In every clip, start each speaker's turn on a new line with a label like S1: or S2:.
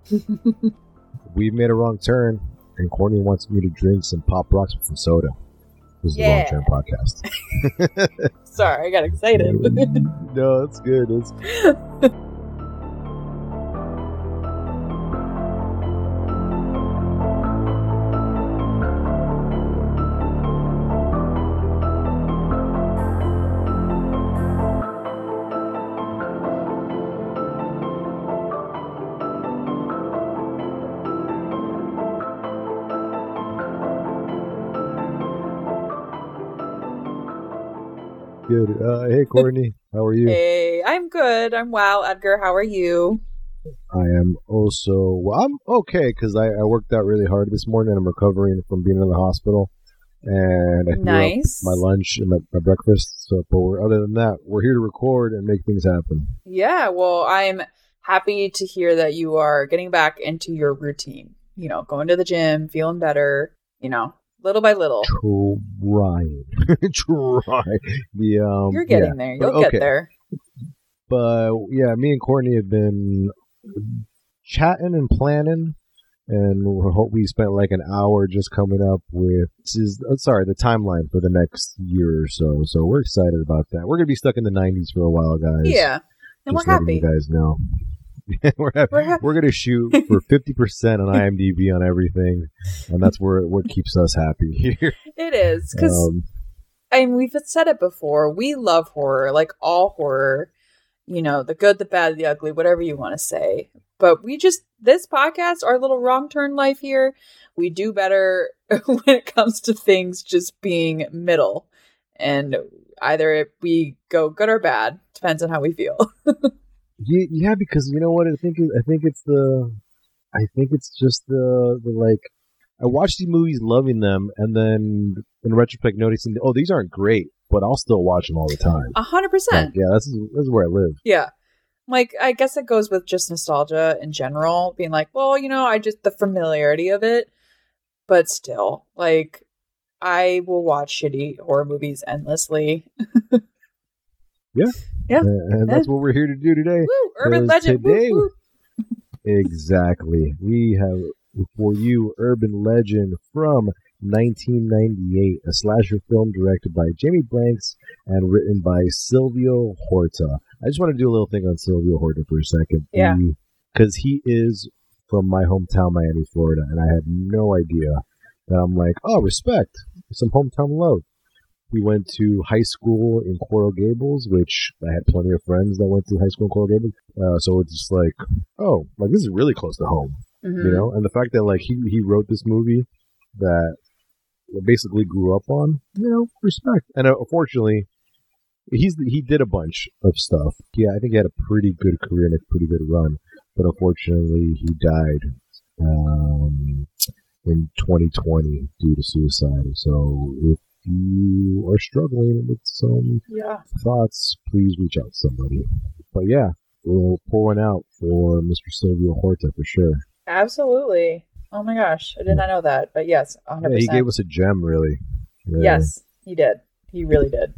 S1: We've made a wrong turn, and Courtney wants me to drink some Pop Rocks with some soda. This is the Wrong Turn podcast.
S2: Sorry, I got excited.
S1: No, it's good. Good. Hey, Courtney. How are you?
S2: Hey, I'm good. I'm well. Edgar, how are you?
S1: I am also... Well, I'm okay, because I worked out really hard this morning, and I'm recovering from being in the hospital. And I threw up my lunch and my breakfast. So, but other than that, we're here to record and make things happen.
S2: Yeah, well, I'm happy to hear that you are getting back into your routine. You know, going to the gym, feeling better, you know. Little by little.
S1: Trying.
S2: You're getting there. You'll get there.
S1: But yeah, me and Courtney have been chatting and planning, and we spent like an hour just coming up with the timeline for the next year or so. So we're excited about that. We're gonna be stuck in the 90s for a while, guys.
S2: Yeah, and
S1: just
S2: we're happy.
S1: You guys know. We're going to shoot for 50% on IMDb on everything, and that's what keeps us happy here.
S2: It is, because we've said it before. We love horror, like all horror. You know, the good, the bad, the ugly, whatever you want to say. But this podcast, our little Wrong Turn life here, we do better when it comes to things just being middle, and either we go good or bad, depends on how we feel.
S1: Yeah, because you know what I think it's just the like I watch these movies loving them, and then in retrospect noticing these aren't great, but I'll still watch them all the time.
S2: 100%.
S1: Yeah, this is where I live.
S2: Yeah, like I guess it goes with just nostalgia in general, being like, well, you know, the familiarity of it, but still, like I will watch shitty horror movies endlessly.
S1: Yeah.
S2: Yeah.
S1: And that's what we're here to do today.
S2: Woo, urban legend.
S1: Today,
S2: woo.
S1: Exactly. We have for you Urban Legend from 1998, a slasher film directed by Jamie Blanks and written by Silvio Horta. I just want to do a little thing on Silvio Horta for a second.
S2: Yeah.
S1: Because he is from my hometown, Miami, Florida, and I had no idea that I'm like, oh, respect. Some hometown love. We went to high school in Coral Gables, which I had plenty of friends that went to high school in Coral Gables. So it's just like, this is really close to home, you know? And the fact that, like, he wrote this movie that basically grew up on, you know, respect. And unfortunately, he did a bunch of stuff. Yeah, I think he had a pretty good career and a pretty good run. But unfortunately, he died in 2020 due to suicide. So if you are struggling with some thoughts, please reach out to somebody. But yeah, we'll pour one out for Mr. Silvio Horta for sure.
S2: Absolutely. Oh my gosh, I did not know that. But yes, 100%.
S1: Yeah, he gave us a gem, really. Yeah.
S2: Yes, he did. He really did.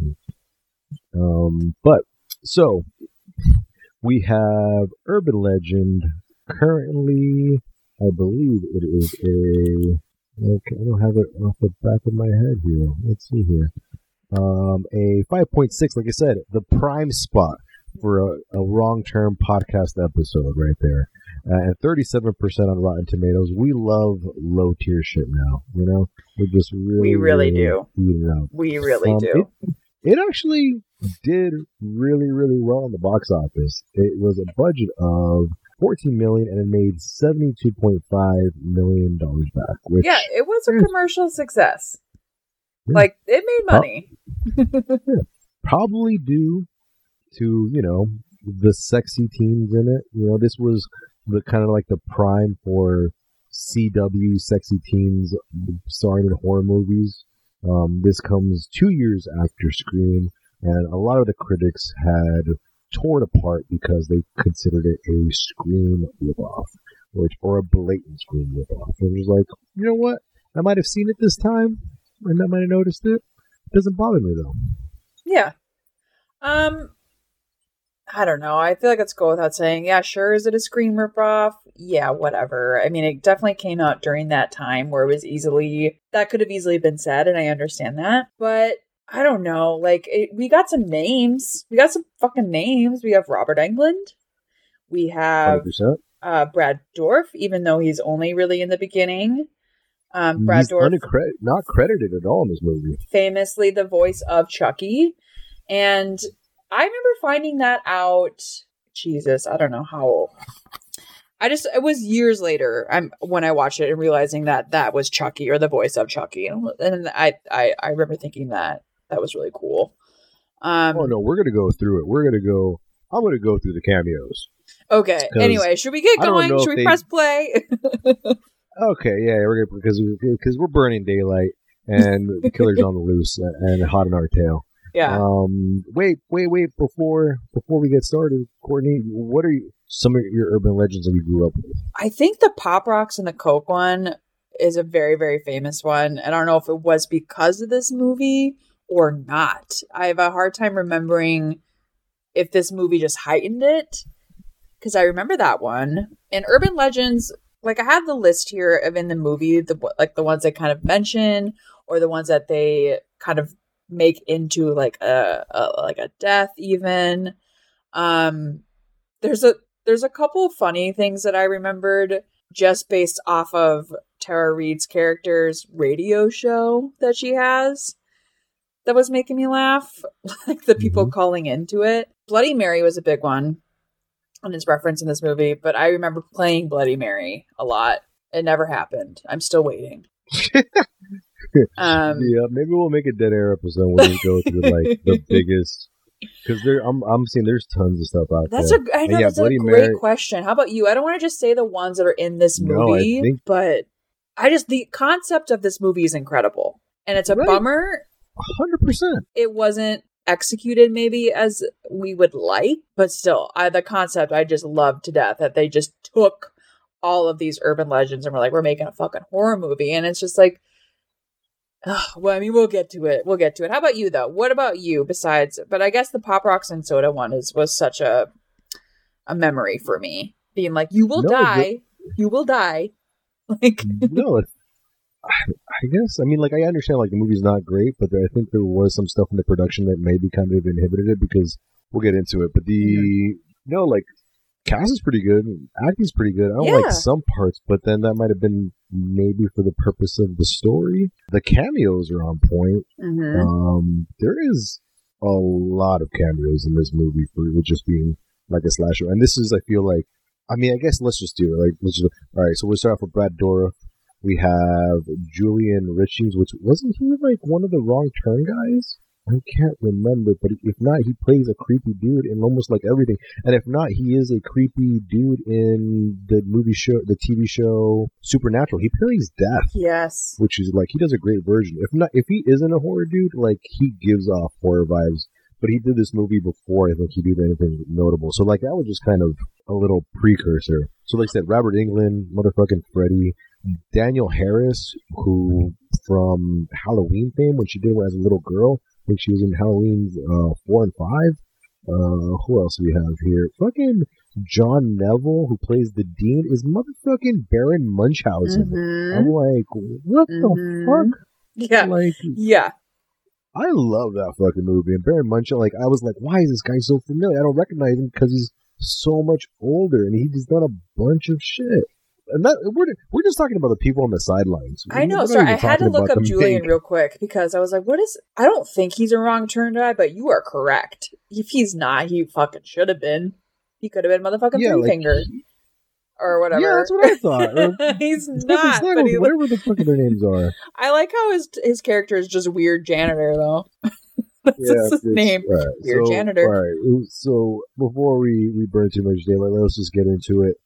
S1: But so we have Urban Legend currently. I believe it is okay, I don't have it off the back of my head here. Let's see here. A 5.6, like I said, the prime spot for a Wrong Turn podcast episode right there. And 37% on Rotten Tomatoes. We love low tier shit now, you know? We really
S2: do. We really do.
S1: It actually did really, really well in the box office. It was a budget of $14 million and it made $72.5 million back. Which,
S2: it was a commercial success. Yeah. Like, it made money.
S1: Probably due to, you know, the sexy teens in it. You know, this was the kind of like the prime for CW sexy teens starring in horror movies. This comes 2 years after Scream, and a lot of the critics had torn apart because they considered it a Scream ripoff, or a blatant Scream ripoff. It was like, you know what? I might have seen it this time, and I might have noticed it. It doesn't bother me though.
S2: Yeah. I don't know. I feel like let's go without saying, yeah, sure. Is it a Scream ripoff? Yeah, whatever. I mean, it definitely came out during that time where it was that could have easily been said, and I understand that. But I don't know. Like, we got some names. We got some fucking names. We have Robert Englund. We have
S1: 100%.
S2: Brad Dourif, even though he's only really in the beginning.
S1: Brad Dourif, not credited at all in this movie.
S2: Famously the voice of Chucky. And I remember finding that out, Jesus, I don't know how old. It was years later when I watched it and realizing that was Chucky, or the voice of Chucky. And I remember thinking that was really cool.
S1: Oh no, we're going to go through it. I'm going to go through the cameos.
S2: Okay. Anyway, should we get going? Should we press play?
S1: Okay, yeah, because we're burning daylight and the killer's on the loose and hot in our tail.
S2: Yeah.
S1: Wait! Before we get started, Courtney, what are some of your urban legends that you grew up with?
S2: I think the Pop Rocks and the Coke one is a very, very famous one, and I don't know if it was because of this movie or not. I have a hard time remembering if this movie just heightened it, because I remember that one. And urban legends, like I have the list here of in the movie, the ones they kind of mention, or the ones that they kind of make into like a death even. There's a couple of funny things that I remembered just based off of Tara Reid's character's radio show that she has that was making me laugh, like the people calling into it. Bloody Mary was a big one and it's referenced in this movie, but I remember playing Bloody Mary a lot. It never happened. I'm still waiting.
S1: Yeah, maybe we'll make a Dead Air episode when we go through like the biggest, because I'm seeing there's tons of stuff out there.
S2: That's a great question. How about you? I don't want to just say the ones that are in this movie, but the concept of this movie is incredible, and it's a bummer.
S1: 100%.
S2: It wasn't executed maybe as we would like, but still, the concept I just love to death, that they just took all of these urban legends and were like, we're making a fucking horror movie, and it's just like. Well, I mean, we'll get to it. How about you, though? What about you besides? But I guess the Pop Rocks and Soda one was such a memory for me. Being like, you will die. You will die. Like,
S1: no, I guess. I mean, like, I understand, like, the movie's not great, but I think there was some stuff in the production that maybe kind of inhibited it, because we'll get into it. But cast is pretty good. Acting's pretty good. I don't like some parts, but then that might have been maybe for the purpose of the story. The cameos are on point.
S2: Mm-hmm.
S1: There is a lot of cameos in this movie for it just being like a slasher. And this is, I feel like, I mean, I guess let's just do it. All right, so we'll start off with Brad Dourif. We have Julian Richings, which wasn't he like one of the Wrong Turn guys? I can't remember, but if not, he plays a creepy dude in almost like everything. And if not, he is a creepy dude in the TV show Supernatural. He plays Death.
S2: Yes.
S1: Which is like, he does a great version. If he isn't a horror dude, like, he gives off horror vibes. But he did this movie before I think he did anything notable. So, like, that was just kind of a little precursor. So, like I said, Robert Englund, motherfucking Freddy. Danielle Harris, who from Halloween fame, when she did it as a little girl, I think she was in Halloween 4 and 5. Who else do we have here? Fucking John Neville, who plays the Dean, is motherfucking Baron Munchausen.
S2: Mm-hmm.
S1: I'm like, what the fuck?
S2: Yeah.
S1: Like,
S2: yeah.
S1: I love that fucking movie. And Baron Munchausen, like, I was like, why is this guy so familiar? I don't recognize him because he's so much older and he's done a bunch of shit. And we're just talking about the people on the sidelines.
S2: I know. Sorry, I had to look up Julian real quick because I was like, I don't think he's a Wrong Turn guy, but you are correct. If he's not, he fucking should have been. He could have been motherfucking Three Finger. Or whatever.
S1: Yeah, that's what I thought.
S2: He's not. But
S1: whatever the fuck their names are.
S2: I like how his character is just Weird Janitor, though. That's his name. Right. Weird Janitor.
S1: All right. So before we burn too much daylight, let's just get into it.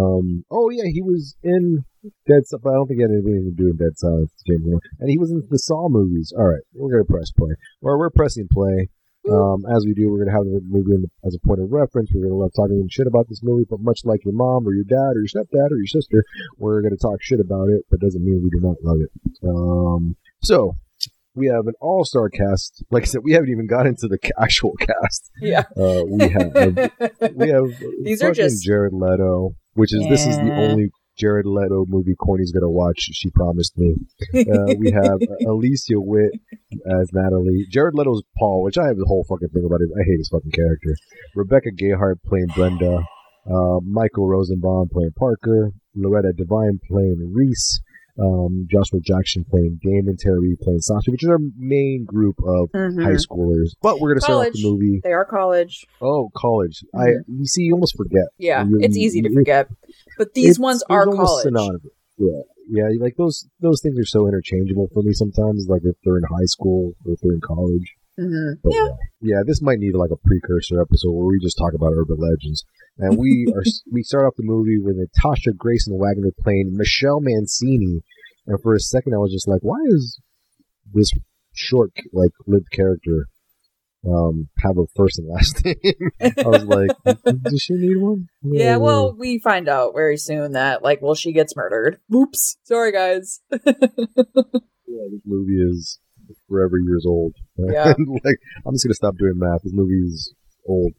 S1: He was in Dead Silence. I don't think he had anything to do in Dead Silence, and he was in the Saw movies. All right, we're gonna press play. We're pressing play. As we do, we're gonna have the movie as a point of reference. We're gonna love talking shit about this movie, but much like your mom or your dad or your stepdad or your sister, we're gonna talk shit about it, but doesn't mean we do not love it. So We have an all-star cast. Like I said, we haven't even got into the actual cast.
S2: Yeah.
S1: We have
S2: these are just
S1: Jared Leto, which is this is the only Jared Leto movie Corny's gonna watch. She promised me. We have Alicia Witt as Natalie. Jared Leto's Paul, which I have the whole fucking thing about it. I hate his fucking character. Rebecca Gayheart playing Brenda. Michael Rosenbaum playing Parker. Loretta Devine playing Reese. Joshua Jackson playing Damon, Tara Reid playing Sasha, which is our main group of high schoolers. But we're going to start off the movie.
S2: They are college.
S1: Oh, college. You see, you almost forget.
S2: Yeah, it's easy to forget. But these ones are college.
S1: Yeah, like those things are so interchangeable for me sometimes, like if they're in high school or if they're in college.
S2: Mm-hmm.
S1: But, yeah, this might need like a precursor episode where we just talk about urban legends. And we start off the movie with Natasha Grayson Wagner playing Michelle Mancini. And for a second, I was just like, why is this short, like, lived character have a first and last name? I was like, does she need one?
S2: Yeah, well, we find out very soon that, like, she gets murdered. Oops. Sorry, guys.
S1: Yeah, this movie is forever years old.
S2: Yeah.
S1: Like, I'm just going to stop doing math. This movie is old.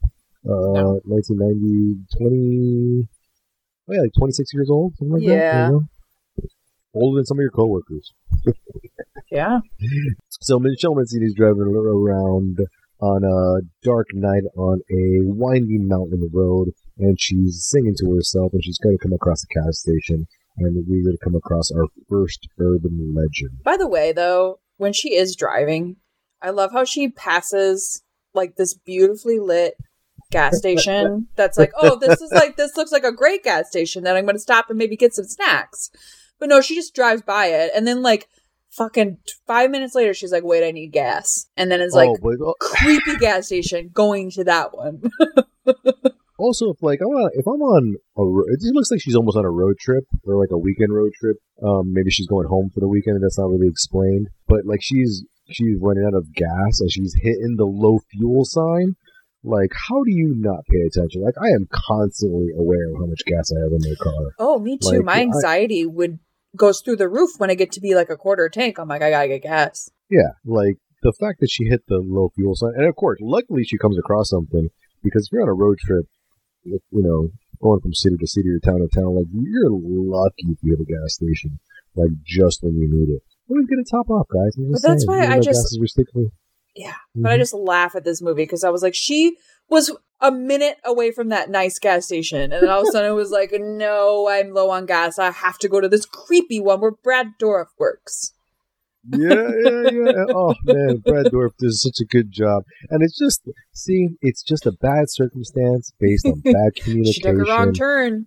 S1: 1990, like 26 years old, something like that. You know? Older than some of your coworkers.
S2: Yeah.
S1: So Michelle Mancini's driving around on a dark night on a winding mountain road, and she's singing to herself, and she's going to come across a gas station, and we're going to come across our first urban legend.
S2: By the way, though, when she is driving, I love how she passes like this beautifully lit gas station that's like, oh, this looks like a great gas station that I'm going to stop and maybe get some snacks. But no, she just drives by it, and then like fucking 5 minutes later, she's like, wait, I need gas. And then it's like, creepy gas station going to that one.
S1: Also, if I'm on it just looks like she's almost on a road trip or like a weekend road trip. Maybe she's going home for the weekend, and that's not really explained. But like she's running out of gas and she's hitting the low fuel sign. Like, how do you not pay attention? Like, I am constantly aware of how much gas I have in my car.
S2: Oh, me too.
S1: Like,
S2: my anxiety goes through the roof when I get to be like a quarter tank. I'm like, I gotta get gas.
S1: Yeah, like the fact that she hit the low fuel sign, and of course, luckily she comes across something, because if you're on a road trip, you know, going from city to city or town to town, like, you're lucky if you hit a gas station, like, just when you need it. We're gonna top off, guys.
S2: But that's why I just but I just laugh at this movie because I was like, she was a minute away from that nice gas station, and then all of a sudden it was like, no, I'm low on gas. I have to go to this creepy one where Brad Dourif works.
S1: Yeah. Oh man, Brad Dourif does such a good job, and it's just a bad circumstance based on bad communication.
S2: She took a wrong turn.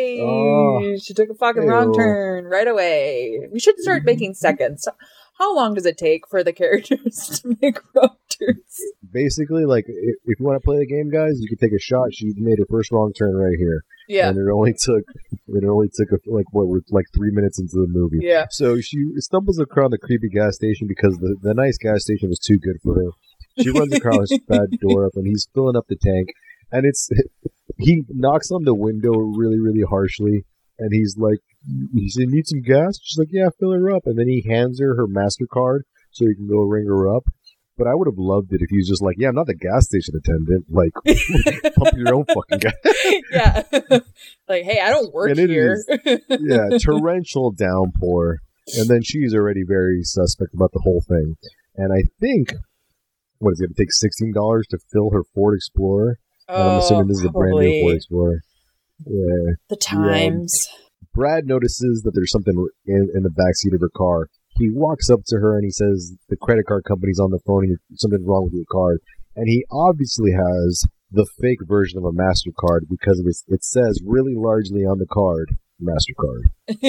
S2: She took a fucking wrong turn right away. We should start making seconds. How long does it take for the characters to make wrong turns?
S1: Basically, like, if you want to play the game, guys, you can take a shot. She made her first wrong turn right here.
S2: Yeah.
S1: And it only took 3 minutes into the movie.
S2: Yeah.
S1: So she stumbles across the creepy gas station because the nice gas station was too good for her. She runs across Brad Dourif, and he's filling up the tank. And he knocks on the window really, really harshly. And he's like, he said, need some gas? She's like, yeah, fill her up. And then he hands her MasterCard so he can go ring her up. But I would have loved it if he was just like, yeah, I'm not the gas station attendant. Like, pump your own fucking gas.
S2: Yeah. Like, hey, I don't work here.
S1: Torrential downpour. And then she's already very suspect about the whole thing. And I think, what is it going to take $16 to fill her Ford Explorer? And I'm assuming this is a brand new Ford Explorer. Yeah.
S2: The times.
S1: Yeah. Brad notices that there's something in the backseat of her car. He walks up to her and he says, the credit card company's on the phone and something's wrong with your card. And he obviously has the fake version of a MasterCard because it says really largely on the card, MasterCard.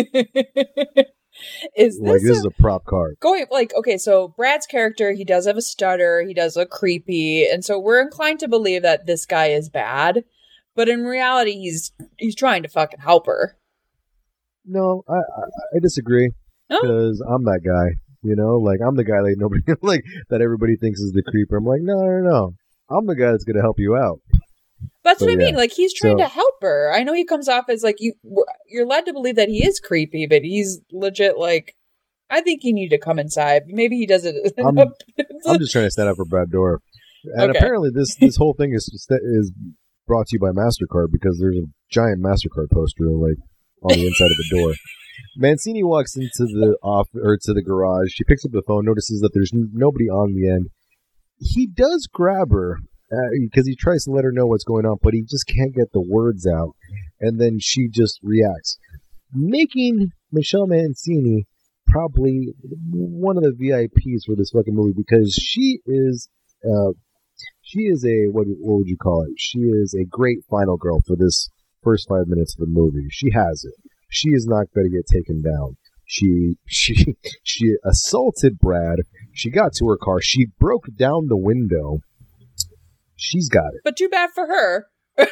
S2: This
S1: is a prop card.
S2: So Brad's character, he does have a stutter, he does look creepy, and so we're inclined to believe that this guy is bad. But in reality, he's trying to fucking help her.
S1: No, I disagree. Because I'm that guy, you know? Like, I'm the guy that nobody, like, that everybody thinks is the creeper. I'm like, no. I'm the guy that's going to help you out.
S2: That's what I mean. Like, he's trying to help her. I know he comes off as, like, you're led to believe that he is creepy, but he's legit, like, I think you need to come inside. Maybe he does it.
S1: I'm just trying to stand up for Brad Dourif. And apparently this whole thing is brought to you by MasterCard because there's a giant MasterCard poster like on the inside of the door. Mancini walks into to the garage. She picks up the phone, notices that there's nobody on the end. He does grab her because he tries to let her know what's going on, but he just can't get the words out. And then she just reacts, making Michelle Mancini probably one of the VIPs for this fucking movie because she is a what would you call it? She is a great final girl for this first 5 minutes of the movie. She has it. She is not going to get taken down. She assaulted Brad. She got to her car. She broke down the window. She's got it.
S2: But too bad for her.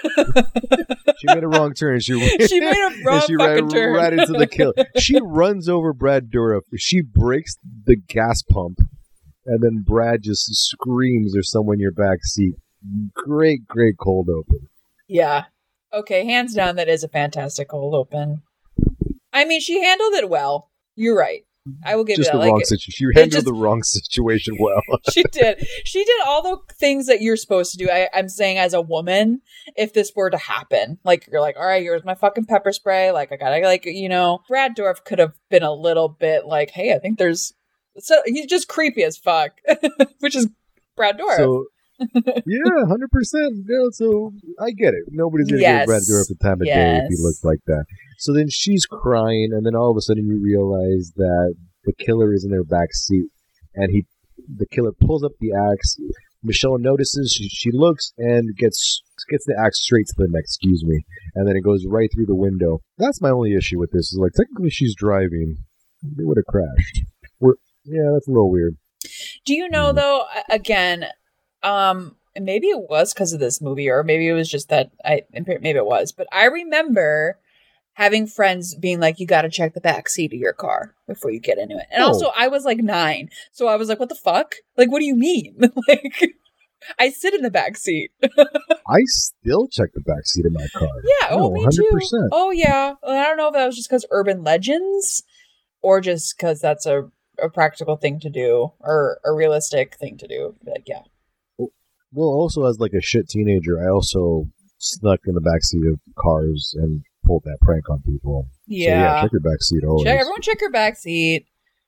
S1: She made a wrong turn. She made
S2: a wrong fucking turn.
S1: Right into the kill. She runs over Brad Dourif. She breaks the gas pump. And then Brad just screams, there's someone in your back seat. Great cold open.
S2: Yeah. Okay, hands down, that is a fantastic cold open. I mean, she handled it well. You're right. I will give you that.
S1: She handled the wrong situation well.
S2: She did. She did all the things that you're supposed to do. I'm saying as a woman, if this were to happen, like you're like, all right, here's my fucking pepper spray. Like I gotta Brad Dourif could have been a little bit like, hey, I think there's. So he's just creepy as fuck, which is Brad Dourif.
S1: So, yeah, 100%. Yeah, so I get it. Nobody's going to give Brad Dourif the time of day if he looks like that. So then she's crying, and then all of a sudden you realize that the killer is in their back seat, and the killer pulls up the axe. Michelle notices, she looks, and gets the axe straight to the neck, and then it goes right through the window. That's my only issue with this, is like, technically she's driving. They would have crashed. Yeah, that's a little weird.
S2: Do you know, though, again, maybe it was because of this movie, or maybe it was just that, maybe it was, but I remember having friends being like, you got to check the back seat of your car before you get into it. And also, I was like 9, so I was like, what the fuck? Like, what do you mean? Like, I sit in the back seat.
S1: I still check the back seat of my car.
S2: Yeah, me 100%. Too. Oh, yeah. I don't know if that was just because urban legends, or just because that's a practical thing to do, or a realistic thing to do. Like, yeah.
S1: Well, also as like a shit teenager, I also snuck in the backseat of cars and pulled that prank on people.
S2: Yeah.
S1: So check your backseat always.
S2: Everyone check your backseat.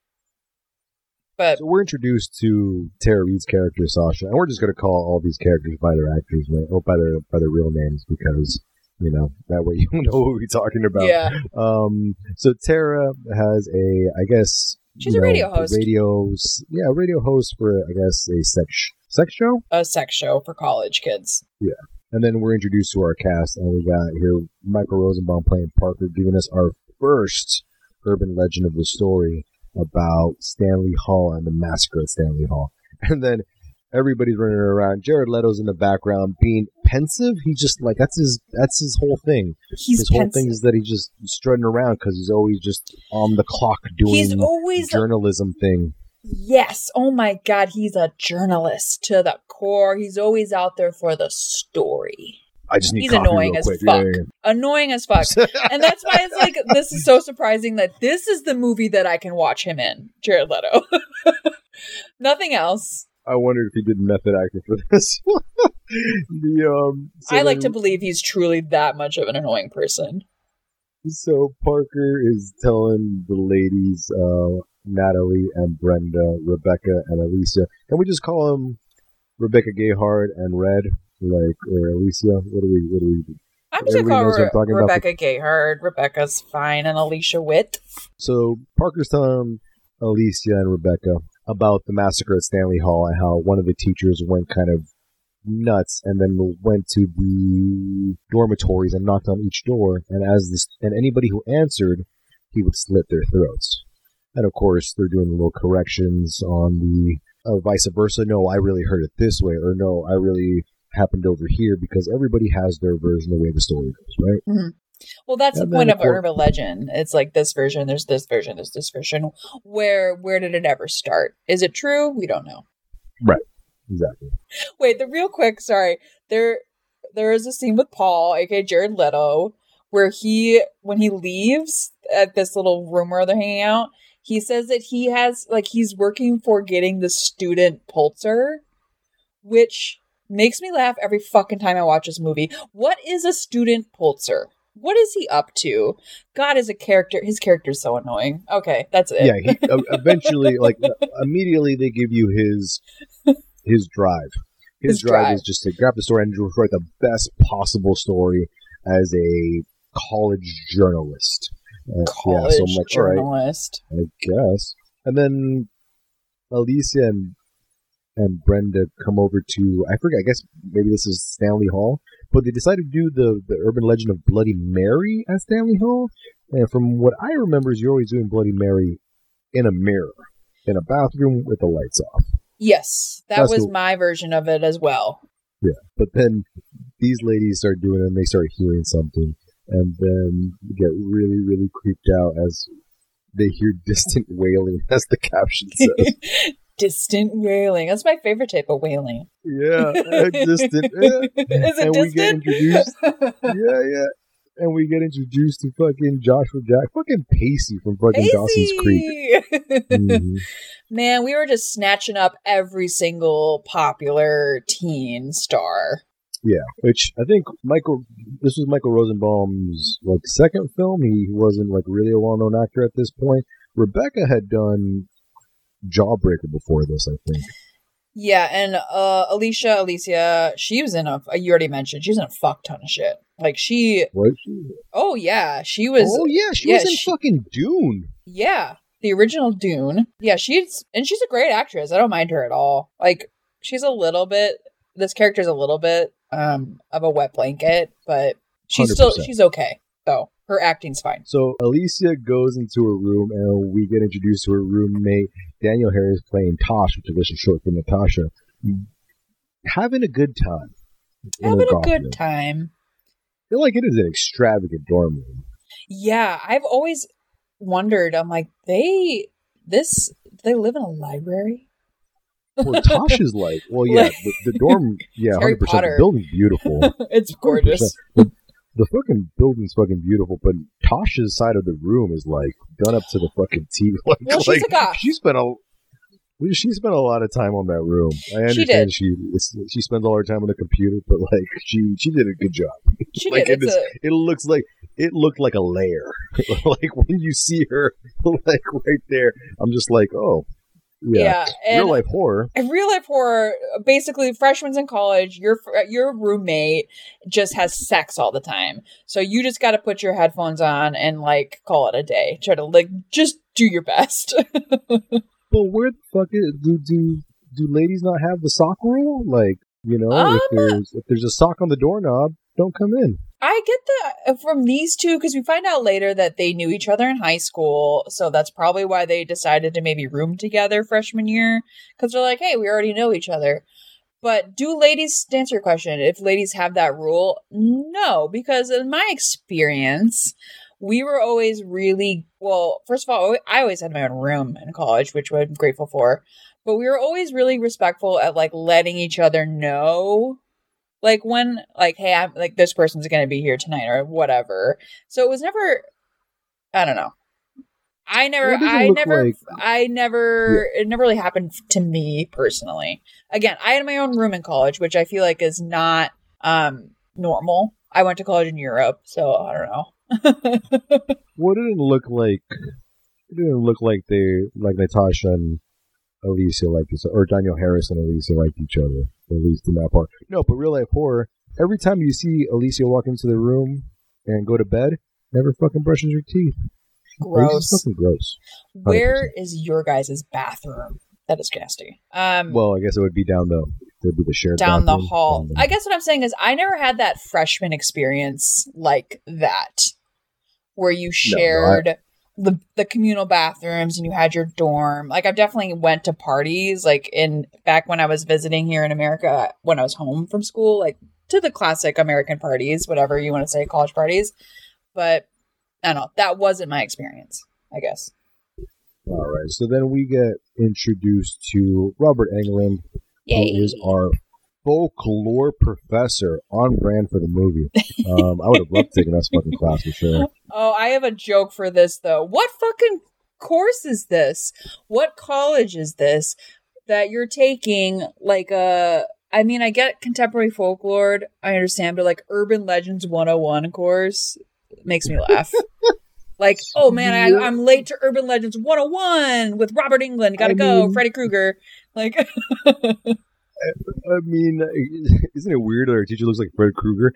S2: But
S1: so we're introduced to Tara Reid's character, Sasha, and we're just going to call all these characters by their actors, or by their real names, because that way you know what we're talking about.
S2: Yeah.
S1: So Tara has she's a radio host. A radio host for, I guess, a sex show?
S2: A sex show for college kids.
S1: Yeah. And then we're introduced to our cast, and we got here Michael Rosenbaum playing Parker, giving us our first urban legend of the story about Stanley Hall and the massacre at Stanley Hall. And then everybody's running around. Jared Leto's in the background being pensive. He's just like, that's his whole thing. His whole thing is that he's just strutting around because he's always just on the clock doing the journalism thing.
S2: Yes. Oh my God. He's a journalist to the core. He's always out there for the story.
S1: I just need coffee
S2: annoying as
S1: quick.
S2: fuck. Yeah. Annoying as fuck. And that's why it's like, this is so surprising that this is the movie that I can watch him in, Jared Leto. Nothing else.
S1: I wondered if he did method acting for this.
S2: I like to believe he's truly that much of an annoying person.
S1: So Parker is telling the ladies, Natalie and Brenda, Rebecca and Alicia. Can we just call them Rebecca Gayheart and Red, or Alicia? What do we do?
S2: I'm just gonna call her Rebecca Gayheart. Rebecca's fine, and Alicia Witt.
S1: So Parker's telling Alicia and Rebecca about the massacre at Stanley Hall and how one of the teachers went kind of nuts and then went to the dormitories and knocked on each door, and anybody who answered, he would slit their throats. And of course, they're doing little corrections on the vice versa. No, I really heard it this way, or no, I really happened over here, because everybody has their version of the way the story goes, right?
S2: Mm-hmm. Well, that's the point of urban legend. It's like this version, there's this version, there's this version. Where did it ever start? Is it true? We don't know.
S1: Right. Exactly.
S2: Wait, real quick, sorry. There is a scene with Paul, aka Jared Leto, where when he leaves at this little room where they're hanging out, He says that he has, like, he's working for getting the student Pulitzer, which makes me laugh every fucking time I watch this movie. What is a student Pulitzer? What is he up to? God, his character's so annoying. Okay, that's it.
S1: Yeah, he, eventually, like, immediately they give you his drive. His drive is just to grab the story and write the best possible story as a college journalist.
S2: College journalist.
S1: Right, I guess. And then Alicia and Brenda come over to, I forget, I guess maybe this is Stanley Hall, but they decided to do the urban legend of Bloody Mary at Stanley Hall. And from what I remember is you're always doing Bloody Mary in a mirror, in a bathroom with the lights off.
S2: Yes, that was my version of it as well.
S1: Yeah, but then these ladies start doing it and they start hearing something. And then get really, really creeped out as they hear distant wailing, as the caption says.
S2: Distant wailing. That's my favorite type of wailing.
S1: Yeah, distant.
S2: Is it
S1: and
S2: distant?
S1: We get introduced. Yeah. And we get introduced to fucking Joshua Jack, fucking Pacey from fucking Dawson's Creek. Mm-hmm.
S2: Man, we were just snatching up every single popular teen star.
S1: Yeah, which I think this was Michael Rosenbaum's second film. He wasn't really a well-known actor at this point. Rebecca had done Jawbreaker before this, I think.
S2: Yeah, and Alicia, she was in you already mentioned, she was in a fuck ton of shit. Was she? Oh yeah, she was.
S1: Oh yeah, she was in fucking Dune.
S2: Yeah, the original Dune. Yeah, she's a great actress. I don't mind her at all. This character's a little bit of a wet blanket, but she's
S1: 100%.
S2: She's okay though. Her acting's fine.
S1: So Alicia goes into her room, and we get introduced to her roommate Daniel Harris playing Tosh, which is just short for Natasha, having a good time.
S2: Having a good time.
S1: I feel like it is an extravagant dorm room.
S2: Yeah, I've always wondered. I'm like, they live in a library.
S1: Well, Tosh is the dorm, 100%. The building's beautiful.
S2: It's gorgeous.
S1: The fucking building's fucking beautiful, but Tasha's side of the room is done up to the fucking T.
S2: She's a goth.
S1: She spent a lot of time on that room. I understand she spends all her time on the computer, but she did a good job.
S2: She did.
S1: It looked like a lair. When you see her right there, I'm just oh. Yeah, real life horror.
S2: Real life horror. Basically, freshmen in college, your roommate just has sex all the time, so you just got to put your headphones on and call it a day. Try to just do your best.
S1: But where the fuck do ladies not have the sock rule? If there's a sock on the doorknob, don't come in.
S2: I get that from these two because we find out later that they knew each other in high school. So that's probably why they decided to maybe room together freshman year. Because they're like, hey, we already know each other. But to answer your question, if ladies have that rule, no. Because in my experience, we were always really, first of all, I always had my own room in college, which I'm grateful for. But we were always really respectful at letting each other know. When, hey, I'm this person's going to be here tonight or whatever. So it was never, I don't know. It never really happened to me personally. Again, I had my own room in college, which I feel is not, normal. I went to college in Europe, so I don't know.
S1: Well, it didn't look like Natasha and Alicia liked each other, or Daniel Harris and Alicia liked each other, at least in that part. No, but real life horror, every time you see Alicia walk into the room and go to bed, never fucking brushes her teeth.
S2: Gross.
S1: It's fucking gross. 100%.
S2: Where is your guys' bathroom? That is nasty.
S1: Well, I guess it would be down the shared
S2: down
S1: bathroom,
S2: the hall. I guess what I'm saying is I never had that freshman experience like that, where you shared the communal bathrooms and you had your dorm. I've definitely went to parties back when I was visiting here in America when I was home from school, to the classic American parties, whatever you want to say, college parties. But I don't know, that wasn't my experience, I guess.
S1: All right, so then we get introduced to Robert Englund, who is our folklore professor, on brand for the movie. I would have loved taking that fucking class for sure.
S2: Oh, I have a joke for this though. What fucking course is this? What college is this that you're taking? Like I mean, I get contemporary folklore, I understand, but like Urban Legends 101 course makes me laugh. Like, oh man, I'm late to Urban Legends 101 with Robert Englund. Gotta go, Freddy Krueger. Like,
S1: I mean, isn't it weird that our teacher looks like Fred Krueger?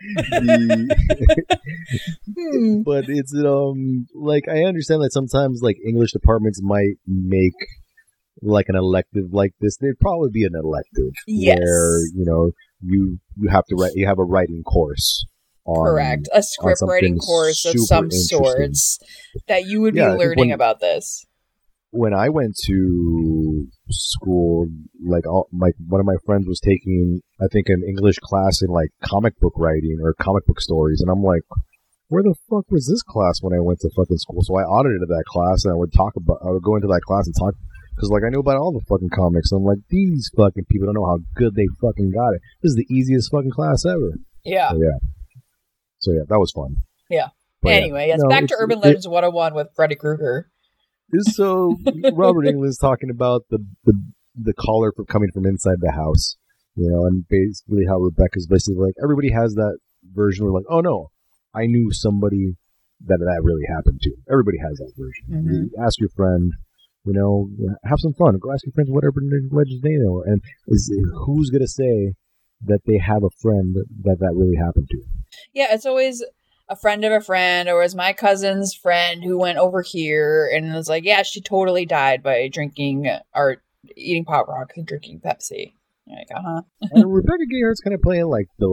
S1: But it's like, I understand that sometimes like English departments might make like an elective like this. There'd probably be an elective where you have to write. You have a writing course. Correct,
S2: a script writing course of some sorts that you would be learning about this.
S1: When I went to school, like one of my friends was taking, I think, an English class in like comic book writing or comic book stories, and I'm like, where the fuck was this class when I went to fucking school? So I audited that class, and I would go into that class and talk, because like I knew about all the fucking comics. And I'm like, these fucking people don't know how good they fucking got it. This is the easiest fucking class ever.
S2: Yeah.
S1: So yeah, that was fun.
S2: Yeah. But anyway, back to Urban Legends 101 with Freddy Krueger.
S1: So Robert Englund's talking about the caller coming from inside the house, and basically how Rebecca's basically like, everybody has that version where like, oh no, I knew somebody that really happened to. Everybody has that version.
S2: Mm-hmm.
S1: You ask your friend, have some fun. Go ask your friends what Urban Legends they know, and who's gonna say that they have a friend that really happened to?
S2: Yeah, it's always a friend of a friend, or it was my cousin's friend who went over here and was like, yeah, she totally died by drinking or eating Pop Rocks and drinking Pepsi. You're like,
S1: And Rebecca Gayheart's kind of playing like the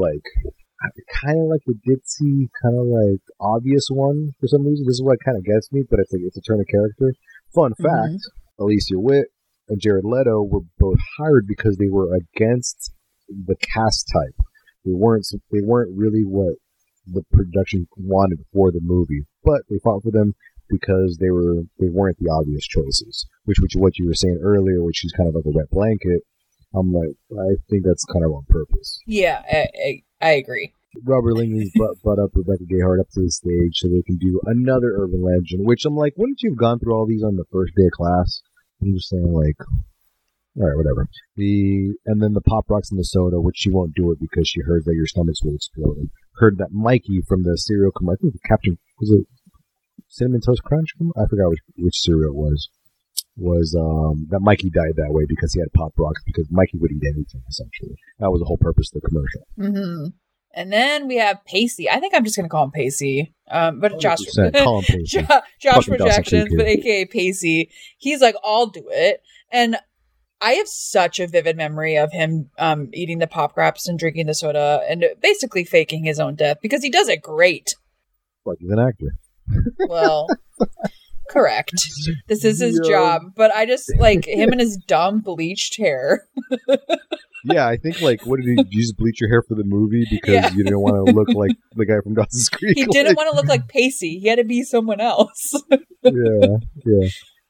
S1: ditzy, kind of like obvious one for some reason. This is what kind of gets me, but it's a turn of character. Fun fact: Alicia Witt and Jared Leto were both hired because they were against the cast type. They weren't really what the production wanted for the movie, but they fought for them because they weren't the obvious choices. Which what you were saying earlier, which is kind of like a wet blanket. I'm like, I think that's kind of on purpose.
S2: Yeah, I agree.
S1: Robert Englund brought up Rebecca Gayheart up to the stage so they can do another urban legend. Which I'm like, wouldn't you have gone through all these on the first day of class? I'm just saying, like, all right, whatever. And then the Pop Rocks and the soda, which she won't do it because she heard that your stomachs will explode. And heard that Mikey from the cereal commercial, was it Cinnamon Toast Crunch? I forgot which cereal it was. That Mikey died that way because he had Pop Rocks, because Mikey would eat anything, essentially. That was the whole purpose of the commercial.
S2: Mm-hmm. And then we have Pacey. I think I'm just going to call him Pacey. But Josh Projections, but aka Pacey. He's like, I'll do it. And I have such a vivid memory of him eating the Pop Rocks and drinking the soda and basically faking his own death, because he does it great.
S1: Like he's an actor.
S2: Well, correct. This is his job. But I just like him and his dumb bleached hair.
S1: Yeah, I think, like, what did you just bleach your hair for the movie because you didn't want to look like the guy from Dawson's Creek?
S2: He didn't want to look like Pacey. He had to be someone else.
S1: Yeah.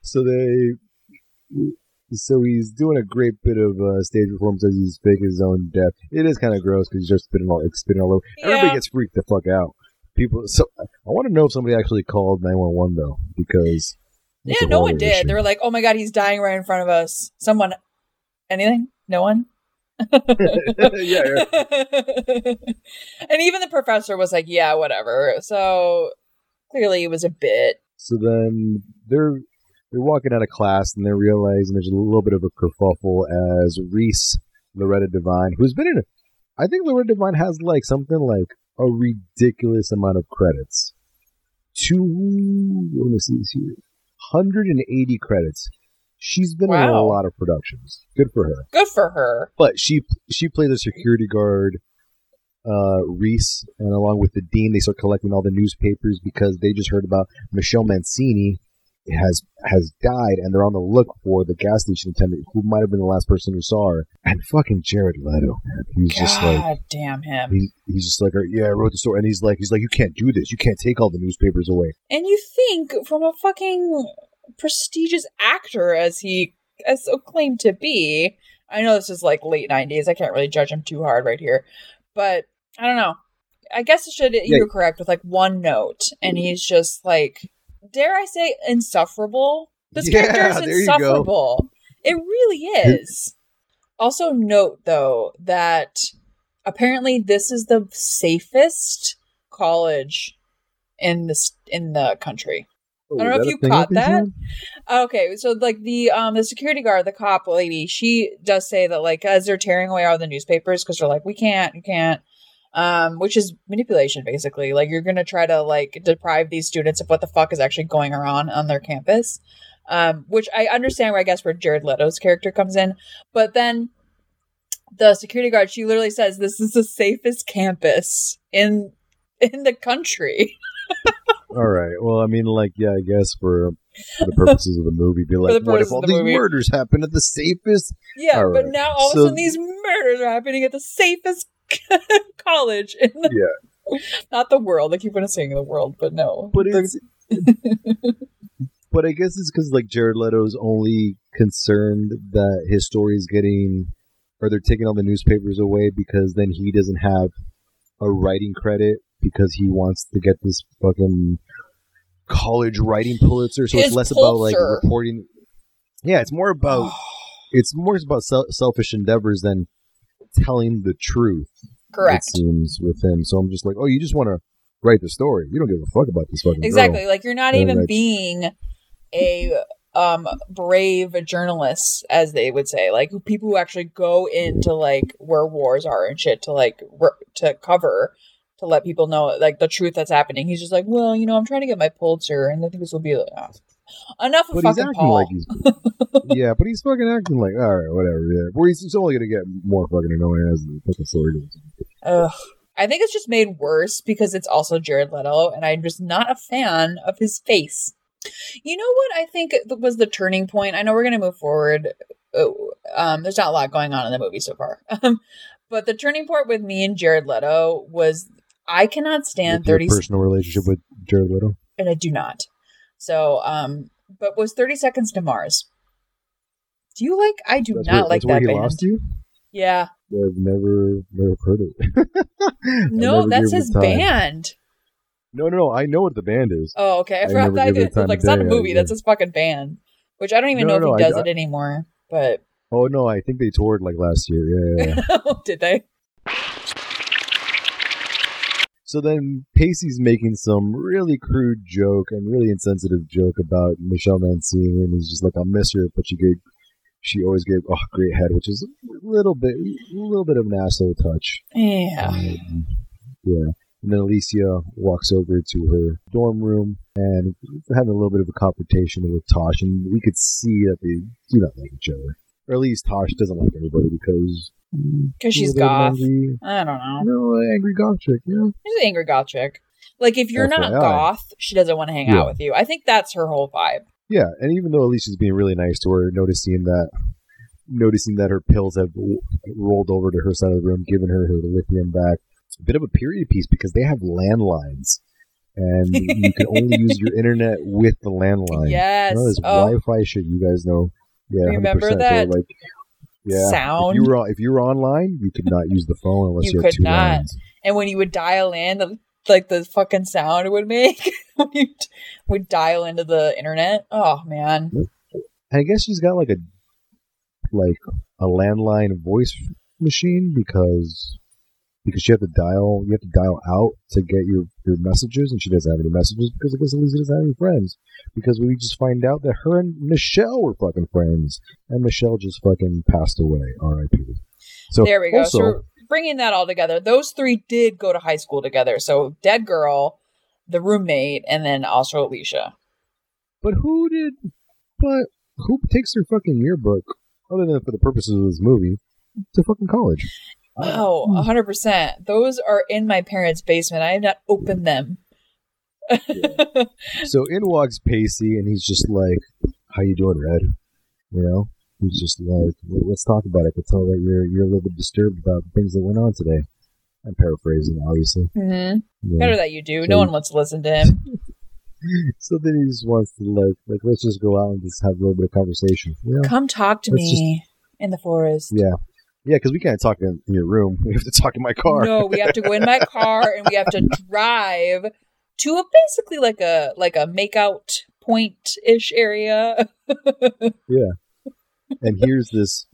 S1: So he's doing a great bit of stage performance as he's faking his own death. It is kind of gross because he's just spitting all over. Yeah. Everybody gets freaked the fuck out. So I want to know if somebody actually called 911 though, because
S2: no one did. Issue. They were like, "Oh my god, he's dying right in front of us." Someone, anything? No one.
S1: Yeah.
S2: And even the professor was like, "Yeah, whatever." So clearly, it was a bit.
S1: So then they're walking out of class and they're realizing there's a little bit of a kerfuffle as Reese, Loretta Devine, who's been in it. I think Loretta Devine has like something like a ridiculous amount of credits. 180 credits. She's been in a lot of productions. Good for her. But she played a security guard, Reese, and along with the dean, they start collecting all the newspapers because they just heard about Michelle Mancini has died, and they're on the look for the gas station attendant who might have been the last person who saw her. And fucking Jared Leto, he's just like,
S2: God damn him.
S1: He's just like, yeah, I wrote the story, and he's like, you can't do this. You can't take all the newspapers away.
S2: And you think from a fucking prestigious actor as he as so claimed to be. I know this is like late 90s. I can't really judge him too hard right here, but I don't know. I guess you're correct with like one note, and he's just like, dare I say, insufferable. This character is insufferable. It really is. Also note, though, that apparently this is the safest college in the country. I don't know if you caught that. Okay, so like the security guard, the cop lady, she does say that like as they're tearing away all the newspapers because they're like, you can't, which is manipulation basically. Like you're gonna try to like deprive these students of what the fuck is actually going on their campus. Which I understand where I guess where Jared Leto's character comes in, but then the security guard, she literally says this is the safest campus in the country.
S1: All right. Well, I mean, like, yeah, I guess for the purposes of the movie, be like, what if all these murders happen at the safest?
S2: Yeah, right. But now all of a sudden these murders are happening at the safest college in the not the world. I keep on saying the world, but no.
S1: But but I guess it's because like Jared Leto's only concerned that his story is getting, or they're taking all the newspapers away because then he doesn't have a writing credit because he wants to get this fucking college writing Pulitzer. So it's less about like reporting. Yeah, it's more about selfish endeavors than telling the truth.
S2: Correct.
S1: It seems with him. So I'm just like, oh, you just want to write the story. You don't give a fuck about this fucking
S2: exactly.
S1: girl.
S2: Like you're not even being a brave journalist, as they would say, like people who actually go into like where wars are and shit to like to cover, to let people know like the truth that's happening. He's just like, well, I'm trying to get my Pulitzer, and I think this will be enough of fucking Paul.
S1: Like yeah, but he's fucking acting like, all right, whatever. Yeah, well, he's only gonna get more fucking annoying as the fucking story goes.
S2: Ugh. I think it's just made worse because it's also Jared Leto, and I'm just not a fan of his face. You know what I think was the turning point? I know we're going to move forward. There's not a lot going on in the movie so far. But the turning point with me and Jared Leto was I cannot stand 30
S1: personal relationship with Jared Leto.
S2: And I do not. So, but was 30 Seconds to Mars. Do you like, I do not like that band. He lost you? Yeah.
S1: I've never heard it.
S2: No, that's his band.
S1: No. I know what the band is.
S2: Oh, okay. I forgot that. It's not a movie. That's his fucking band. Which I don't even know if he does it anymore. But
S1: oh no, I think they toured like last year. Yeah.
S2: Did they?
S1: So then Pacey's making some really crude joke and really insensitive joke about Michelle Mancini, and he's just like, "I'll miss her, but she always gave great head," which is a little bit of an asshole touch.
S2: Yeah.
S1: Yeah. And then Alicia walks over to her dorm room and having a little bit of a confrontation with Tosh, and we could see that they do not like each other. Or at least Tosh doesn't like anybody because
S2: she's goth. I don't know.
S1: No, angry goth chick, yeah.
S2: She's an angry goth chick. Like, if you're not goth, she doesn't want to hang out with you. I think that's her whole vibe.
S1: Yeah, and even though Alicia's being really nice to her, noticing that her pills have rolled over to her side of the room, giving her lithium back. It's a bit of a period piece because they have landlines, and you can only use your internet with the landline.
S2: Yes.
S1: This Wi-Fi shit, you guys know. Yeah,
S2: remember
S1: 100%.
S2: that
S1: sound? If you were online, you could not use the phone unless you had two lines.
S2: And when you would dial in, the fucking sound it would make when you would dial into the internet. Oh man!
S1: I guess she's got like a landline voice machine because you have to dial out to get your messages, and she doesn't have any messages because I guess Alicia doesn't have any friends. Because we just find out that her and Michelle were fucking friends, and Michelle just fucking passed away. R.I.P. So
S2: there we go. So we're bringing that all together. Those three did go to high school together. So dead girl, the roommate, and then also Alicia.
S1: But who takes their fucking yearbook, other than for the purposes of this movie, to fucking college?
S2: Oh, 100%. Those are in my parents' basement. I have not opened them.
S1: Yeah. So in walks Pacey, and he's just like, "How you doing, Red?" He's just like, "Let's talk about it. I could tell that you're a little bit disturbed about things that went on today." I'm paraphrasing, obviously.
S2: Mm-hmm. Yeah. Better that you do. So no one wants to listen to him.
S1: So then he just wants to like, let's just go out and just have a little bit of conversation.
S2: Come talk to me in the forest.
S1: Yeah. Yeah, because we can't talk in your room. We have to talk in my car.
S2: No, we have to go in my car, and we have to drive to basically like a makeout point-ish area.
S1: Yeah. And here's this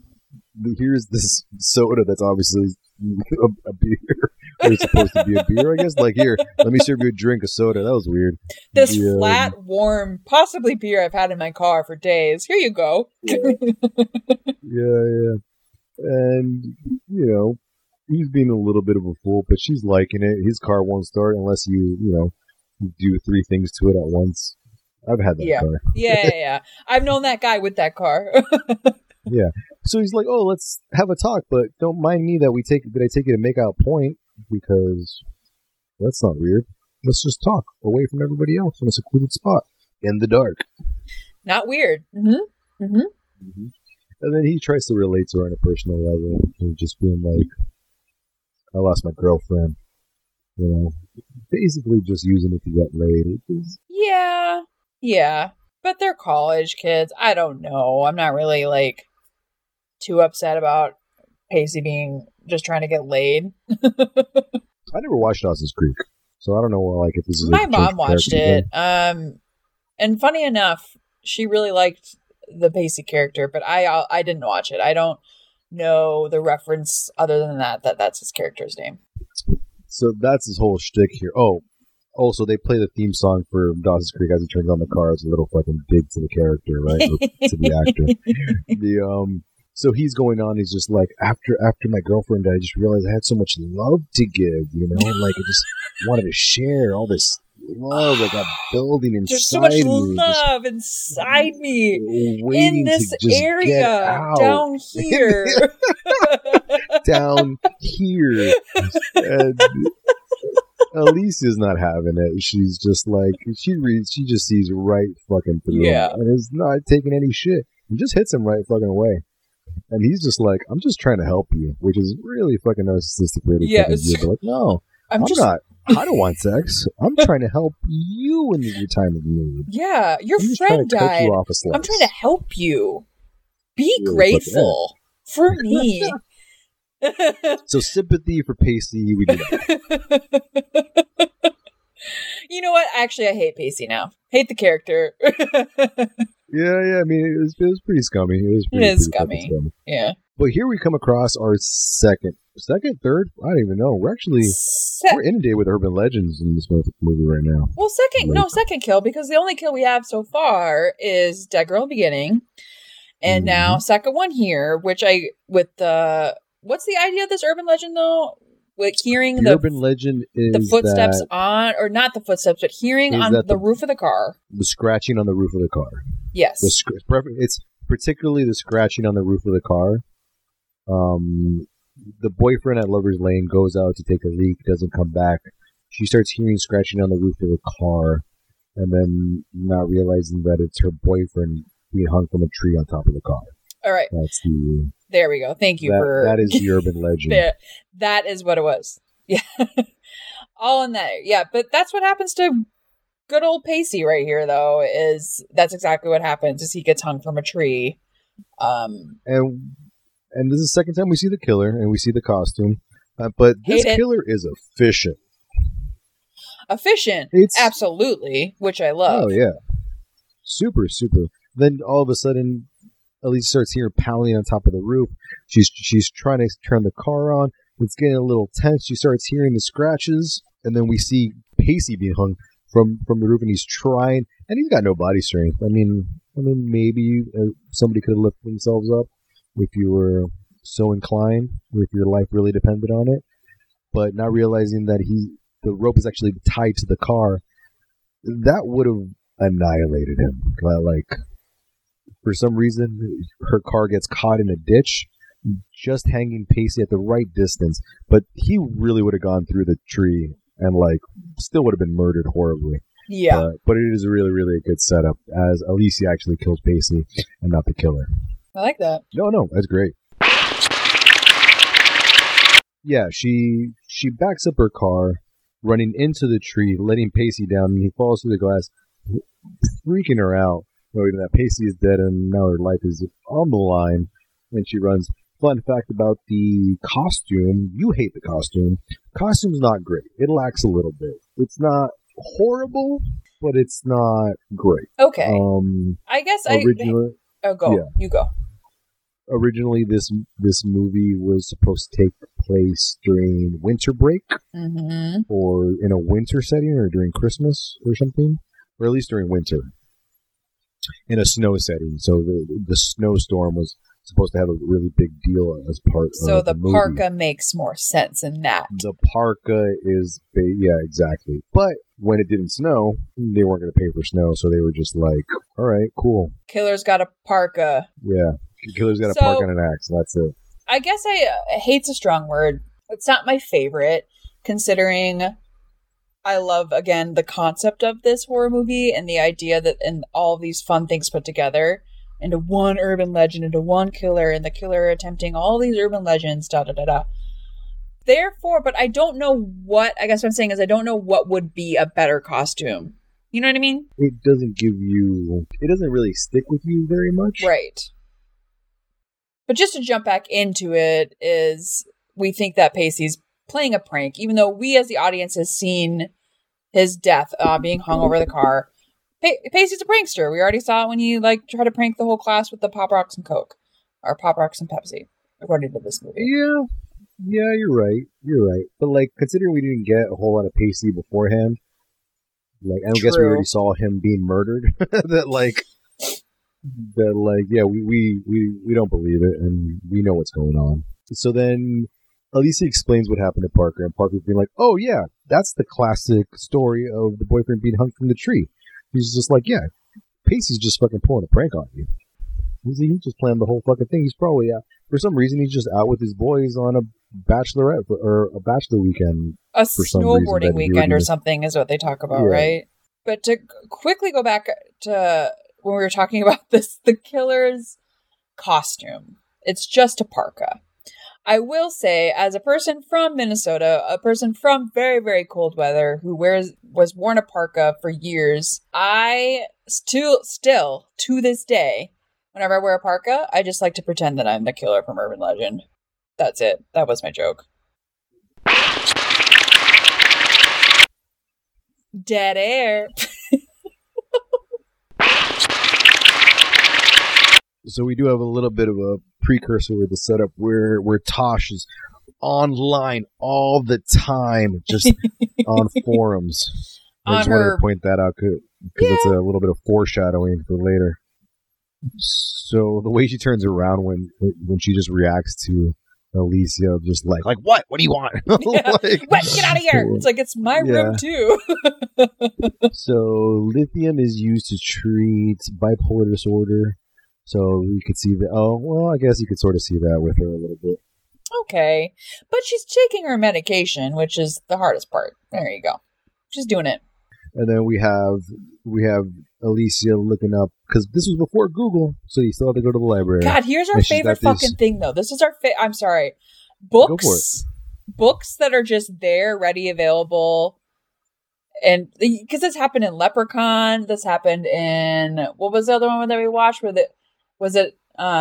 S1: soda that's obviously a beer. It's supposed to be a beer, I guess. Like, here, let me serve you a drink of soda. That was weird.
S2: This flat, warm, possibly beer I've had in my car for days. Here you go.
S1: Yeah. And, he's being a little bit of a fool, but she's liking it. His car won't start unless you do 3 things to it at once. I've had that car.
S2: Yeah. I've known that guy with that car.
S1: Yeah. So he's like, "Oh, let's have a talk, but don't mind me that I take you to make out point, because that's not weird. Let's just talk away from everybody else in a secluded spot in the dark."
S2: Not weird. Mm-hmm. Mm-hmm.
S1: Mm-hmm. And then he tries to relate to her on a personal level, and just being like, "I lost my girlfriend," basically just using it to get laid.
S2: Yeah. But they're college kids. I don't know. I'm not really too upset about Pacey being just trying to get laid.
S1: I never watched Dawson's Creek, so I don't know if this is
S2: my mom watched it. And funny enough, she really liked the Pacey character, but I didn't watch it. I don't know the reference other than that's his character's name.
S1: So that's his whole shtick here. Oh, also they play the theme song for Dawson's Creek as he turns on the car. It's a little fucking dig to the character, right? To the actor. So he's going on. He's just like, after my girlfriend died, I just realized I had so much love to give. I just wanted to share all this love that got building inside me.
S2: There's so much love inside me in this area down here.
S1: Down here. And Alicia's not having it. She's just like, she just sees right fucking through him. And is not taking any shit. He just hits him right fucking away. And he's just like, "I'm just trying to help you," which is really fucking narcissistic way to be like, "No, I'm not. I don't want sex. I'm trying to help you in your time of need.
S2: Yeah, your friend died. I'm trying to help you. Be grateful for me."
S1: So sympathy for Pacey, we do that.
S2: You know what? Actually, I hate Pacey now. Hate the character.
S1: Yeah. I mean, it was pretty scummy. It is scummy.
S2: Yeah.
S1: But here we come across our second, third? I don't even know. We're actually we're inundated with urban legends in this movie right now.
S2: Well, second kill, because the only kill we have so far is Dead Girl in the beginning, and now second one here, what's the idea of this urban legend though? With hearing the
S1: urban legend is
S2: the footsteps on, or not the footsteps, but hearing on the roof of the car.
S1: The scratching on the roof of the car.
S2: Yes.
S1: It's particularly the scratching on the roof of the car. The boyfriend at Lover's Lane goes out to take a leak, doesn't come back. She starts hearing scratching on the roof of the car, and then not realizing that it's her boyfriend being hung from a tree on top of the car.
S2: All right. There we go. Thank you for...
S1: That is the urban legend.
S2: That is what it was. Yeah. All in that. Yeah, but that's what happens to good old Pacey right here, though, that's exactly what happens, is he gets hung from a tree. And
S1: this is the second time we see the killer, and we see the costume. But this killer is efficient.
S2: Absolutely, which I love.
S1: Oh, yeah. Super, super. Then all of a sudden... Elise starts hearing pounding on top of the roof. She's trying to turn the car on. It's getting a little tense. She starts hearing the scratches, and then we see Pacey being hung from the roof, and he's trying, and he's got no body strength. I mean, maybe somebody could have lifted themselves up if you were so inclined, if your life really depended on it. But not realizing that the rope is actually tied to the car, that would have annihilated him. For some reason, her car gets caught in a ditch, just hanging Pacey at the right distance. But he really would have gone through the tree and, still would have been murdered horribly.
S2: Yeah.
S1: But it is really, really a good setup, as Alicia actually kills Pacey and not the killer.
S2: I like that.
S1: No, that's great. Yeah, she backs up her car, running into the tree, letting Pacey down, and he falls through the glass, freaking her out. Knowing that Pacey is dead and now her life is on the line, and she runs. Fun fact about the costume: you hate the costume. Costume's not great. It lacks a little bit. It's not horrible, but it's not great.
S2: Okay. I guess
S1: originally,
S2: You go.
S1: Originally, this movie was supposed to take place during winter break, or in a winter setting, or during Christmas or something, or at least during winter, in a snow setting. So the snowstorm was supposed to have a really big deal as part of the movie. So the
S2: parka makes more sense in that.
S1: The parka is, exactly. But when it didn't snow, they weren't going to pay for snow, so they were just like, all right, cool.
S2: Killer's got a parka.
S1: Yeah. Killer's got a parka and an axe, and that's it.
S2: I guess hate's a strong word. It's not my favorite, considering I love, again, the concept of this horror movie and the idea that and all these fun things put together into one urban legend, into one killer, and the killer attempting all these urban legends, da-da-da-da. Therefore, but I don't know what I'm saying is I don't know what would be a better costume. You know what I mean?
S1: It doesn't really stick with you very much.
S2: Right. But just to jump back into it is we think that Pacey's playing a prank, even though we as the audience has seen his death being hung over the car. Pacey's a prankster. We already saw it when he tried to prank the whole class with the Pop Rocks and Coke. Or Pop Rocks and Pepsi, according to this movie.
S1: Yeah, you're right. But considering we didn't get a whole lot of Pacey beforehand, I don't guess we already saw him being murdered. We don't believe it, and we know what's going on. So then Alicia explains what happened to Parker, and Parker's being like, oh yeah, that's the classic story of the boyfriend being hung from the tree. He's just like, yeah, Pacey's just fucking pulling a prank on you. He just planned the whole fucking thing. He's probably for some reason, he's just out with his boys on a bachelorette or a bachelor weekend.
S2: A snowboarding weekend or something is what they talk about, right? But to quickly go back to when we were talking about the killer's costume, it's just a parka. I will say, as a person from Minnesota, a person from very, very cold weather who was worn a parka for years, I still to this day, whenever I wear a parka, I just like to pretend that I'm the killer from Urban Legend. That's it. That was my joke. Dead air.
S1: So we do have a little bit of a precursor with the setup where Tosh is online all the time, just on forums. I just wanted to point that out because it's a little bit of foreshadowing for later. So the way she turns around when she just reacts to Alicia, just like what? What do you want?
S2: Get out of here! It's my room too.
S1: So lithium is used to treat bipolar disorder. So you could see that. Oh, well, I guess you could sort of see that with her a little bit.
S2: Okay, but she's taking her medication, which is the hardest part. There you go. She's doing it.
S1: And then we have Alicia looking up, because this was before Google, so you still have to go to the library.
S2: God, here's our favorite fucking thing, though. This is our I'm sorry. Books that are just there, ready, available. And because this happened in Leprechaun, this happened in, what was the other one that we watched? Was it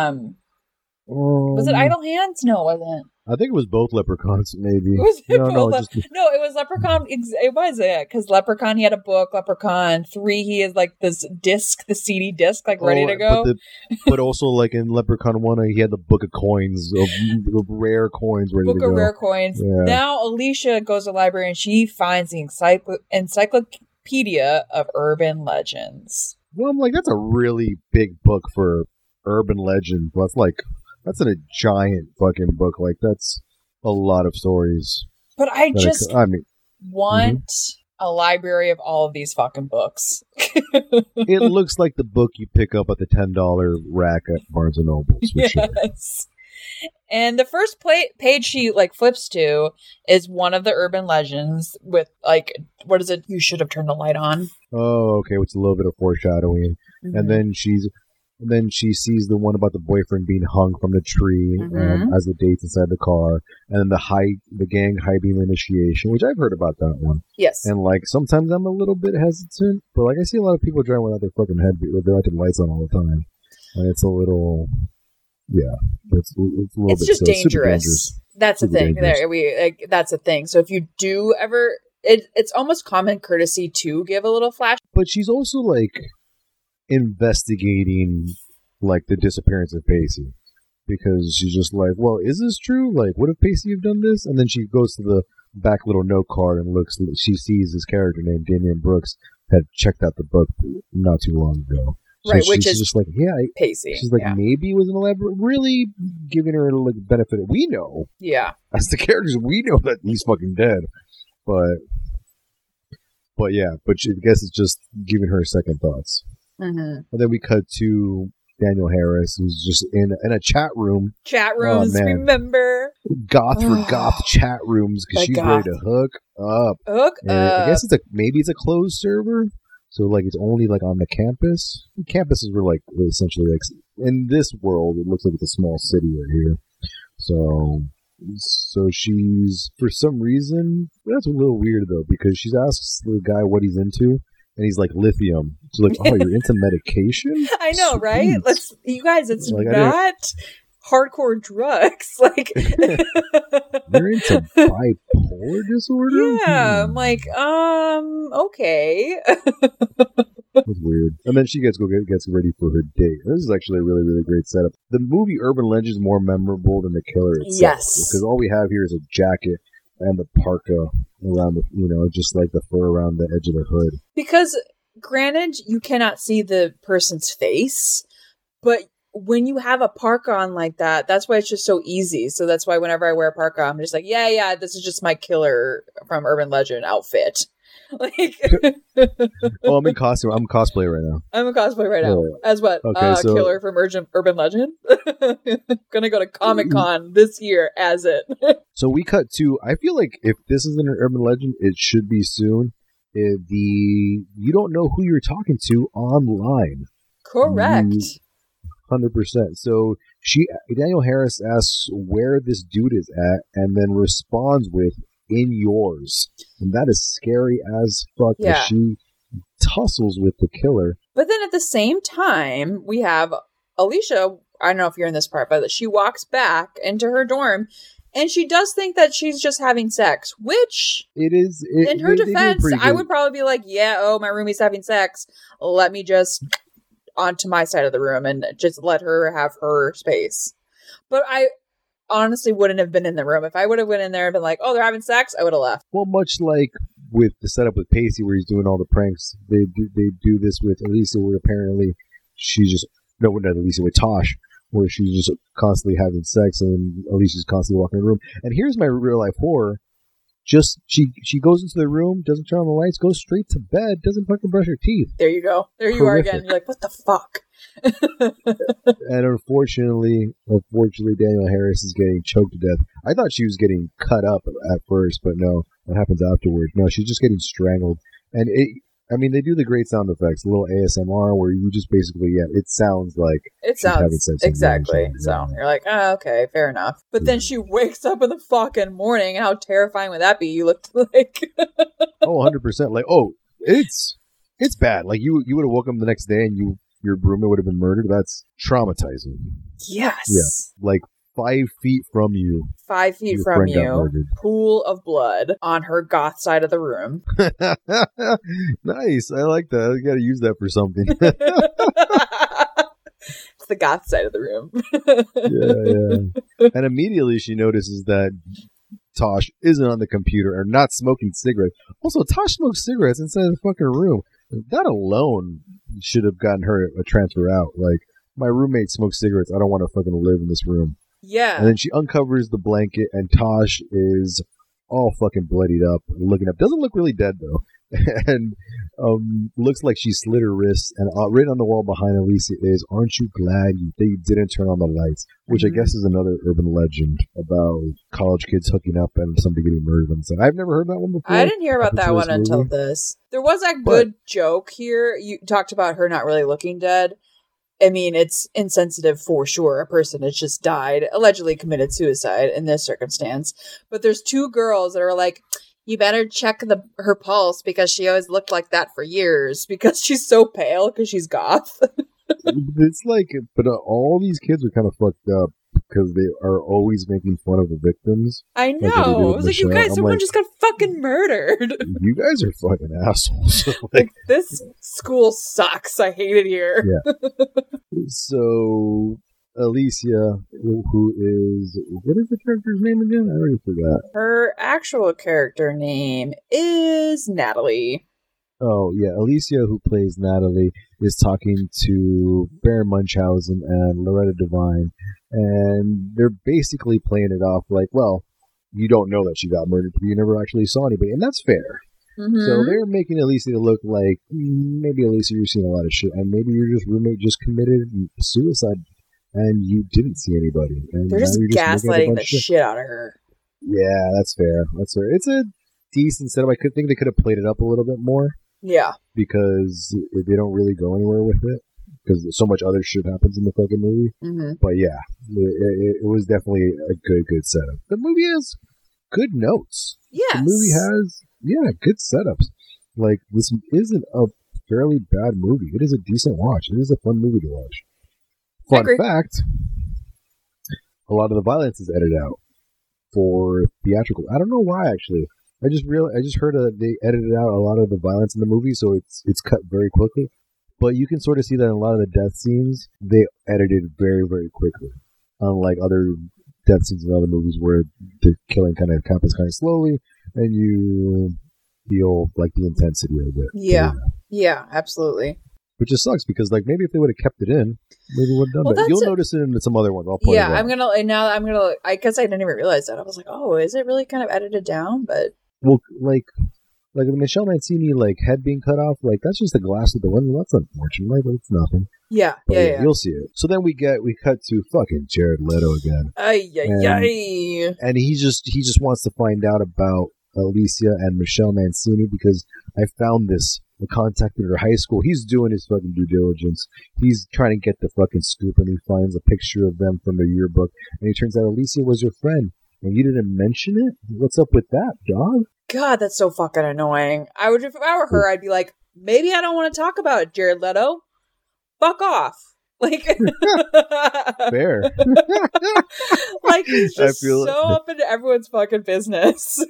S2: Idle Hands? No, it wasn't.
S1: I think it was both Leprechauns, maybe.
S2: No, it was Leprechaun. It was because Leprechaun, he had a book. Leprechaun 3, he is this disc, the CD disc, ready to go.
S1: But also, in Leprechaun 1, he had the book of coins, of rare coins ready to go.
S2: Book of rare coins. Yeah. Now Alicia goes to the library and she finds the Encyclopedia of Urban Legends.
S1: Well, I'm like, that's a really big book for urban legend. That's a giant fucking book. That's a lot of stories.
S2: But I want a library of all of these fucking books.
S1: It looks like the book you pick up at the $10 rack at Barnes & Noble.
S2: Yes. Sure. And the first page she flips to is one of the urban legends with what is it? You should have turned the light on.
S1: Oh, okay. It's a little bit of foreshadowing. Mm-hmm. And then she sees the one about the boyfriend being hung from the tree as the date's inside the car. And then the gang high beam initiation, which I've heard about that one.
S2: Yes.
S1: And sometimes I'm a little bit hesitant, but I see a lot of people driving without their fucking with their lights on all the time. And it's a little, it's a little
S2: bit. It's just dangerous. That's the thing. There that's the thing. So if you do ever it's almost common courtesy to give a little flash.
S1: But she's also like investigating like the disappearance of Pacey, because she's just like, well, is this true? Like, what if Pacey have done this? And then she goes to the back little note card and looks. She sees this character named Damian Brooks had checked out the book not too long ago. So
S2: Right, which is
S1: just like, yeah,
S2: Pacey.
S1: she's like, maybe it was an elaborate, really giving her like benefit. We know,
S2: yeah,
S1: as the characters, we know that he's fucking dead, but yeah, I guess it's just giving her second thoughts.
S2: Mm-hmm.
S1: And then we cut to Daniel Harris, who's just in a chat room.
S2: Chat rooms, remember?
S1: Goth for goth chat rooms, because she's ready to hook up. I guess maybe it's a closed server. So, like, it's only, like, on the campus. Campuses were, like, essentially, like, in this world, it looks like it's a small city right here. So she's, for some reason, that's a little weird, though, because she asks the guy what he's into, and he's like, lithium. She's like, oh, you're into medication?
S2: I know,
S1: Sweet.
S2: right? You guys, it's
S1: like,
S2: not hardcore drugs. Like,
S1: you're into bipolar disorder?
S2: Yeah, I'm like, okay.
S1: That's weird. And then she gets ready for her date. This is actually a really, really great setup. The movie Urban Legend is more memorable than the killer itself.
S2: Yes.
S1: Because all we have here is a jacket and the parka around the, just like the fur around the edge of the hood.
S2: Because, granted, you cannot see the person's face, but when you have a parka on like that, that's why it's just so easy. So that's why whenever I wear a parka, I'm just like, yeah, this is just my killer from Urban Legend outfit. Like,
S1: well, I'm in costume. I'm cosplay right now.
S2: I'm a cosplay right now. As what? Okay, killer from Urban Legend. Gonna go to Comic-Con this year as it.
S1: So we cut to. I feel like if this isn't an Urban Legend, it should be soon. You don't know who you're talking to online.
S2: Correct.
S1: 100%. So Daniel Harris asks where this dude is at, and then responds with, in yours. And that is scary as fuck.
S2: Yeah.
S1: She tussles with the killer.
S2: But then at the same time, we have Alicia. I don't know if you're in this part, but she walks back into her dorm, and she does think that she's just having sex, which in her defense, I would probably be like, yeah, my roomie's having sex. Let me just onto my side of the room and just let her have her space. But I honestly wouldn't have been in the room. If I would have went in there and been like, oh, they're having sex, I would have left.
S1: Well, much like with the setup with Pacey where he's doing all the pranks, they do this with Alicia, where apparently with Tosh, where she's just constantly having sex and Alicia's constantly walking in the room. And here's my real life horror. Just she goes into the room, doesn't turn on the lights, goes straight to bed, doesn't fucking brush her teeth.
S2: There you go. There you are again. You're like, what the fuck?
S1: And unfortunately, Daniel Harris is getting choked to death. I thought she was getting cut up at first, but no, what happens afterwards? No, she's just getting strangled. And they do the great sound effects, a little ASMR, where you just basically, it sounds like
S2: she's having sex. Exactly. So you're like, oh, okay, fair enough. But then she wakes up in the fucking morning. How terrifying would that be? You looked like...
S1: Oh, 100%. Like, it's bad. Like, you would have woken up the next day and your roommate would have been murdered. That's traumatizing.
S2: Yes.
S1: Yeah. Like, 5 feet from you.
S2: 5 feet from you. Pool of blood on her goth side of the room.
S1: Nice. I like that. I gotta use that for something.
S2: It's the goth side of the room.
S1: Yeah. And immediately she notices that Tosh isn't on the computer or not smoking cigarettes. Also, Tosh smokes cigarettes inside the fucking room. That alone should have gotten her a transfer out. Like, my roommate smokes cigarettes. I don't want to fucking live in this room.
S2: Yeah.
S1: And then she uncovers the blanket, and Tosh is all fucking bloodied up, looking up. Doesn't look really dead, though. And looks like she slit her wrists. And written on the wall behind Alicia is, aren't you glad they didn't turn on the lights? Which I guess is another urban legend about college kids hooking up and somebody getting murdered on set. I've never heard that one before.
S2: I didn't hear about that one until this. There was a good joke here. You talked about her not really looking dead. I mean, it's insensitive for sure. A person has just died, allegedly committed suicide in this circumstance. But there's two girls that are like, you better check her pulse because she always looked like that for years because she's so pale because she's goth.
S1: It's like, but all these kids are kind of fucked up. because they are always making fun of the victims.
S2: I know. I was like, you guys, someone just got fucking murdered.
S1: You guys are fucking assholes.
S2: Like, this school sucks. I hate it here.
S1: Yeah. So Alicia, who is, what is the character's name again? I already forgot.
S2: Her actual character name is Natalie.
S1: Oh, yeah. Alicia, who plays Natalie, is talking to Baron Munchausen and Loretta Devine, and they're basically playing it off like, well, you don't know that she got murdered because you never actually saw anybody, and that's fair. Mm-hmm. So they're making Alicia look like, maybe Alicia, you've seen a lot of shit, and maybe your roommate just committed suicide and you didn't see anybody. And
S2: they're just gaslighting the shit out of her.
S1: Yeah, that's fair. That's fair. It's a decent setup. I could think they could have played it up a little bit more.
S2: Yeah.
S1: Because they don't really go anywhere with it. Because so much other shit happens in the fucking movie. Mm-hmm. But yeah, it was definitely a good setup. The movie has good notes.
S2: Yes.
S1: The movie has, good setups. Like, this isn't a fairly bad movie. It is a decent watch. It is a fun movie to watch. Fun fact, a lot of the violence is edited out for theatrical. I don't know why, actually. I just heard they edited out a lot of the violence in the movie, so it's cut very quickly. But you can sort of see that in a lot of the death scenes, they edited very, very quickly. Unlike other death scenes in other movies where the killing kind of happens kind of slowly, and you feel like the intensity of it.
S2: Yeah, absolutely.
S1: Which just sucks because, like, maybe if they would have kept it in, maybe would have done that. You'll notice it in some other ones. I'll point it out.
S2: I guess I didn't even realize that. I was like, oh, is it really kind of edited down? But
S1: well, like Michelle Mancini, like, head being cut off, like, that's just the glass of the window. That's unfortunate. Like, it's nothing.
S2: Yeah.
S1: You'll see it. So then we cut to fucking Jared Leto again. And he just wants to find out about Alicia and Michelle Mancini because I found this. I contacted her high school. He's doing his fucking due diligence. He's trying to get the fucking scoop, and he finds a picture of them from their yearbook. And it turns out Alicia was your friend, and you didn't mention it? What's up with that, dog?
S2: God, that's so fucking annoying. If I were her, I'd be like, maybe I don't want to talk about it, Jared Leto. Fuck off. Like,
S1: fair.
S2: Like, he's just up into everyone's fucking business.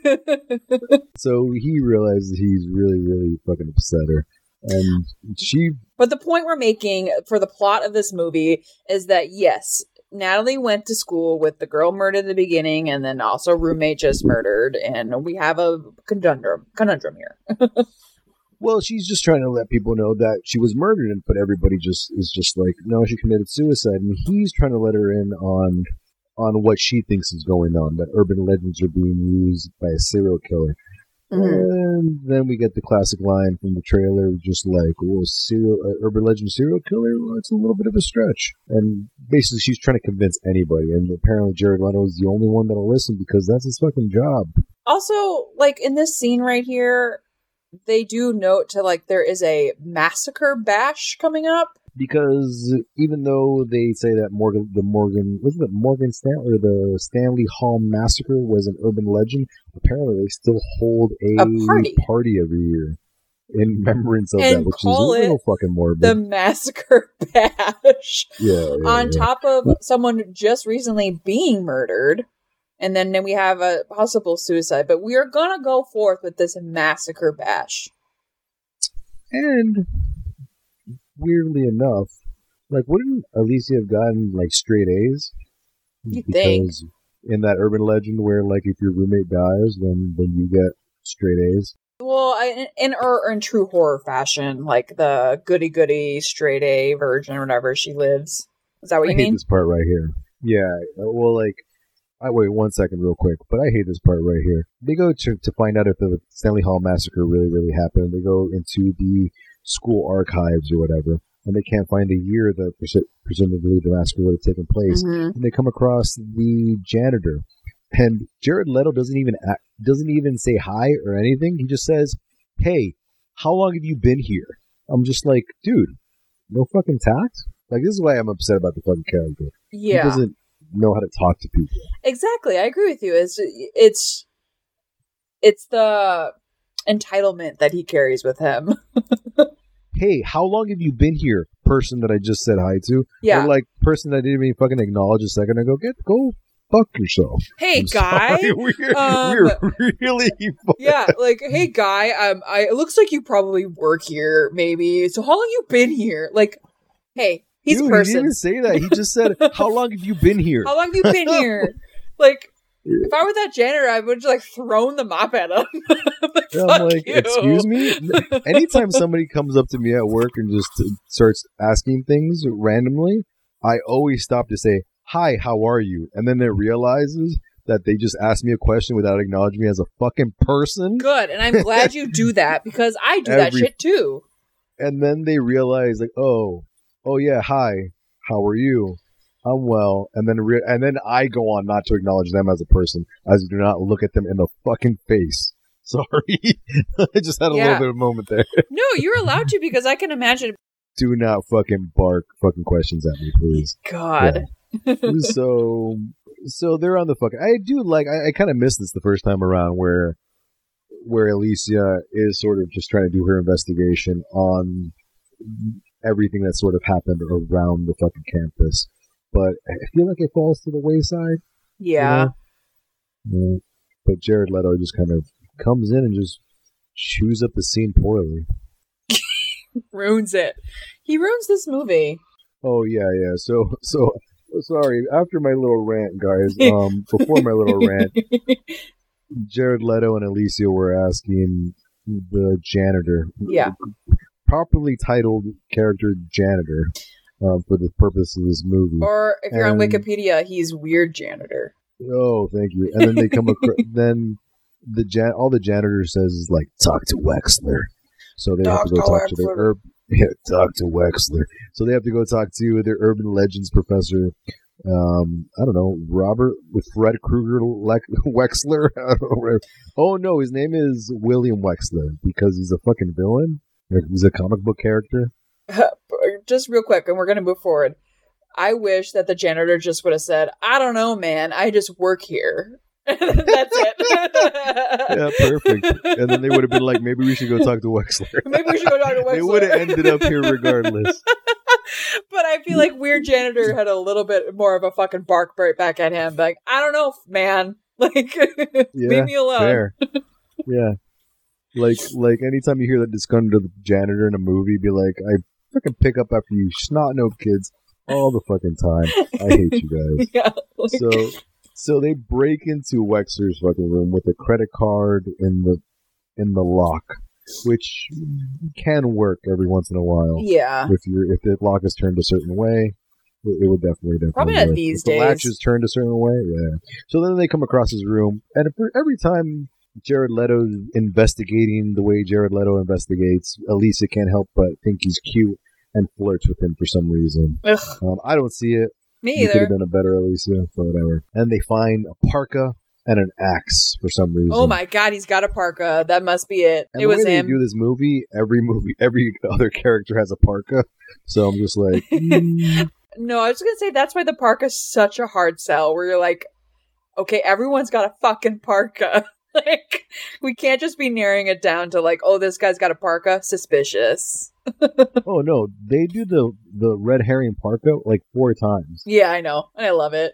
S1: So he realizes he's really, really fucking upset her. And
S2: But the point we're making for the plot of this movie is that, yes, Natalie went to school with the girl murdered at the beginning and then also roommate just murdered. And we have a conundrum here.
S1: Well, she's just trying to let people know that she was murdered, but everybody is just like, no, she committed suicide. And he's trying to let her in on what she thinks is going on, that urban legends are being used by a serial killer. Mm-hmm. And then we get the classic line from the trailer, just like, well, urban legend serial killer? Well, it's a little bit of a stretch. And basically she's trying to convince anybody, and apparently Jared Leto is the only one that'll listen because that's his fucking job.
S2: Also, like, in this scene right here, they do note to, like, there is a massacre bash coming up.
S1: Because even though they say that the Stanley Hall Massacre was an urban legend, apparently they still hold a party every year in remembrance of that, which is a little fucking morbid.
S2: The Massacre Bash.
S1: On
S2: top of someone just recently being murdered. And then we have a possible suicide. But we are going to go forth with this Massacre Bash.
S1: And weirdly enough, like, wouldn't Alicia have gotten, like, straight A's?
S2: You think?
S1: In that urban legend where, like, if your roommate dies, then you get straight A's.
S2: Well, in true horror fashion, like the goody-goody straight A virgin or whatever she lives. Is that what you mean?
S1: I hate this part right here. Yeah, well, like, wait 1 second real quick, but I hate this part right here. They go to find out if the Stanley Hall Massacre really, really happened. They go into the school archives or whatever, and they can't find the year that presumably the massacre would have taken place. Mm-hmm. And they come across the janitor, and Jared Leto doesn't even say hi or anything. He just says, "Hey, how long have you been here?" I'm just like, dude, no fucking tact. Like, this is why I'm upset about the fucking character.
S2: Yeah,
S1: he doesn't know how to talk to people.
S2: Exactly, I agree with you. It's the entitlement that he carries with him.
S1: Hey, how long have you been here? person that I just said hi to.
S2: Yeah.
S1: Or like person that I didn't even fucking acknowledge a second ago. Go fuck yourself.
S2: Hey, guy.
S1: We're really
S2: yeah, like, hey, guy, it looks like you probably work here, maybe. So how long you been here? Like, hey, he's a person.
S1: He didn't even say that. He just said, how long have you been here?
S2: How long have you been here? Like, if I were that janitor, I would just, like, thrown the mop at him.
S1: I'm like, excuse me? Anytime somebody comes up to me at work and just starts asking things randomly, I always stop to say, hi, how are you? And then it realizes that they just asked me a question without acknowledging me as a fucking person.
S2: Good, and I'm glad you do that, because I do that shit too. And
S1: then they realize, like, oh yeah, hi, how are you? I'm well. And then I go on not to acknowledge them as a person, as do not look at them in the fucking face. Sorry. I just had a little bit of a moment there.
S2: No, you're allowed to, because I can imagine.
S1: Do not fucking bark fucking questions at me, please.
S2: God.
S1: Yeah. So they're on the fucking. I do like. I kind of missed this the first time around, where Alicia is sort of just trying to do her investigation on everything that sort of happened around the fucking campus. But I feel like it falls to the wayside.
S2: Yeah.
S1: You know? Yeah. But Jared Leto just kind of comes in and just chews up the scene poorly.
S2: Ruins it. He ruins this movie.
S1: Oh yeah. So sorry. After my little rant, guys. Before my little rant, Jared Leto and Alicia were asking the janitor.
S2: Yeah.
S1: Properly titled character janitor. For the purpose of this movie.
S2: Or if you're on Wikipedia, he's weird janitor.
S1: Oh, thank you. And then they come across. Then all the janitor says is like, talk to Wexler. So they have to go talk to their talk to Wexler. So they have to go talk to their urban legends professor. I don't know, Robert with Fred Krueger Wexler. Oh no, his name is William Wexler because he's a fucking villain. He's a comic book character.
S2: Just real quick, and we're going to move forward. I wish that the janitor just would have said, I don't know, man. I just work here. That's it.
S1: Yeah, perfect. And then they would have been like, maybe we should go talk to Wexler.
S2: Maybe we should go talk to Wexler.
S1: They would have ended up here regardless.
S2: But I feel like Weird Janitor had a little bit more of a fucking bark right back at him. Like, I don't know, man. Like, leave me alone.
S1: Fair. Yeah. Like anytime you hear that disgruntled janitor in a movie, be like, I fucking pick up after you snot-nosed kids all the fucking time. I hate you guys.
S2: Yeah, like...
S1: So they break into Wexler's fucking room with a credit card in the lock, which can work every once in a while.
S2: Yeah.
S1: If the lock is turned a certain way, it would definitely
S2: probably
S1: work.
S2: not these days.
S1: The latch is turned a certain way, yeah. So then they come across his room, and every time Jared Leto's investigating the way Jared Leto investigates, Alicia can't help but think he's cute and flirts with him for some reason. I don't see it.
S2: Me
S1: you
S2: either.
S1: could have been a better Alicia, but whatever. And they find a parka and an axe for some reason.
S2: Oh my god, he's got a parka. That must be it.
S1: And
S2: it was him.
S1: They do this movie, every other character has a parka. So I'm just like...
S2: No, I was going to say that's why the parka's such a hard sell, where you're like, okay, everyone's got a fucking parka. Like, we can't just be narrowing it down to like, oh, this guy's got a parka. Suspicious.
S1: Oh no, they do the red herring parka like 4 times.
S2: Yeah, I know. I love it.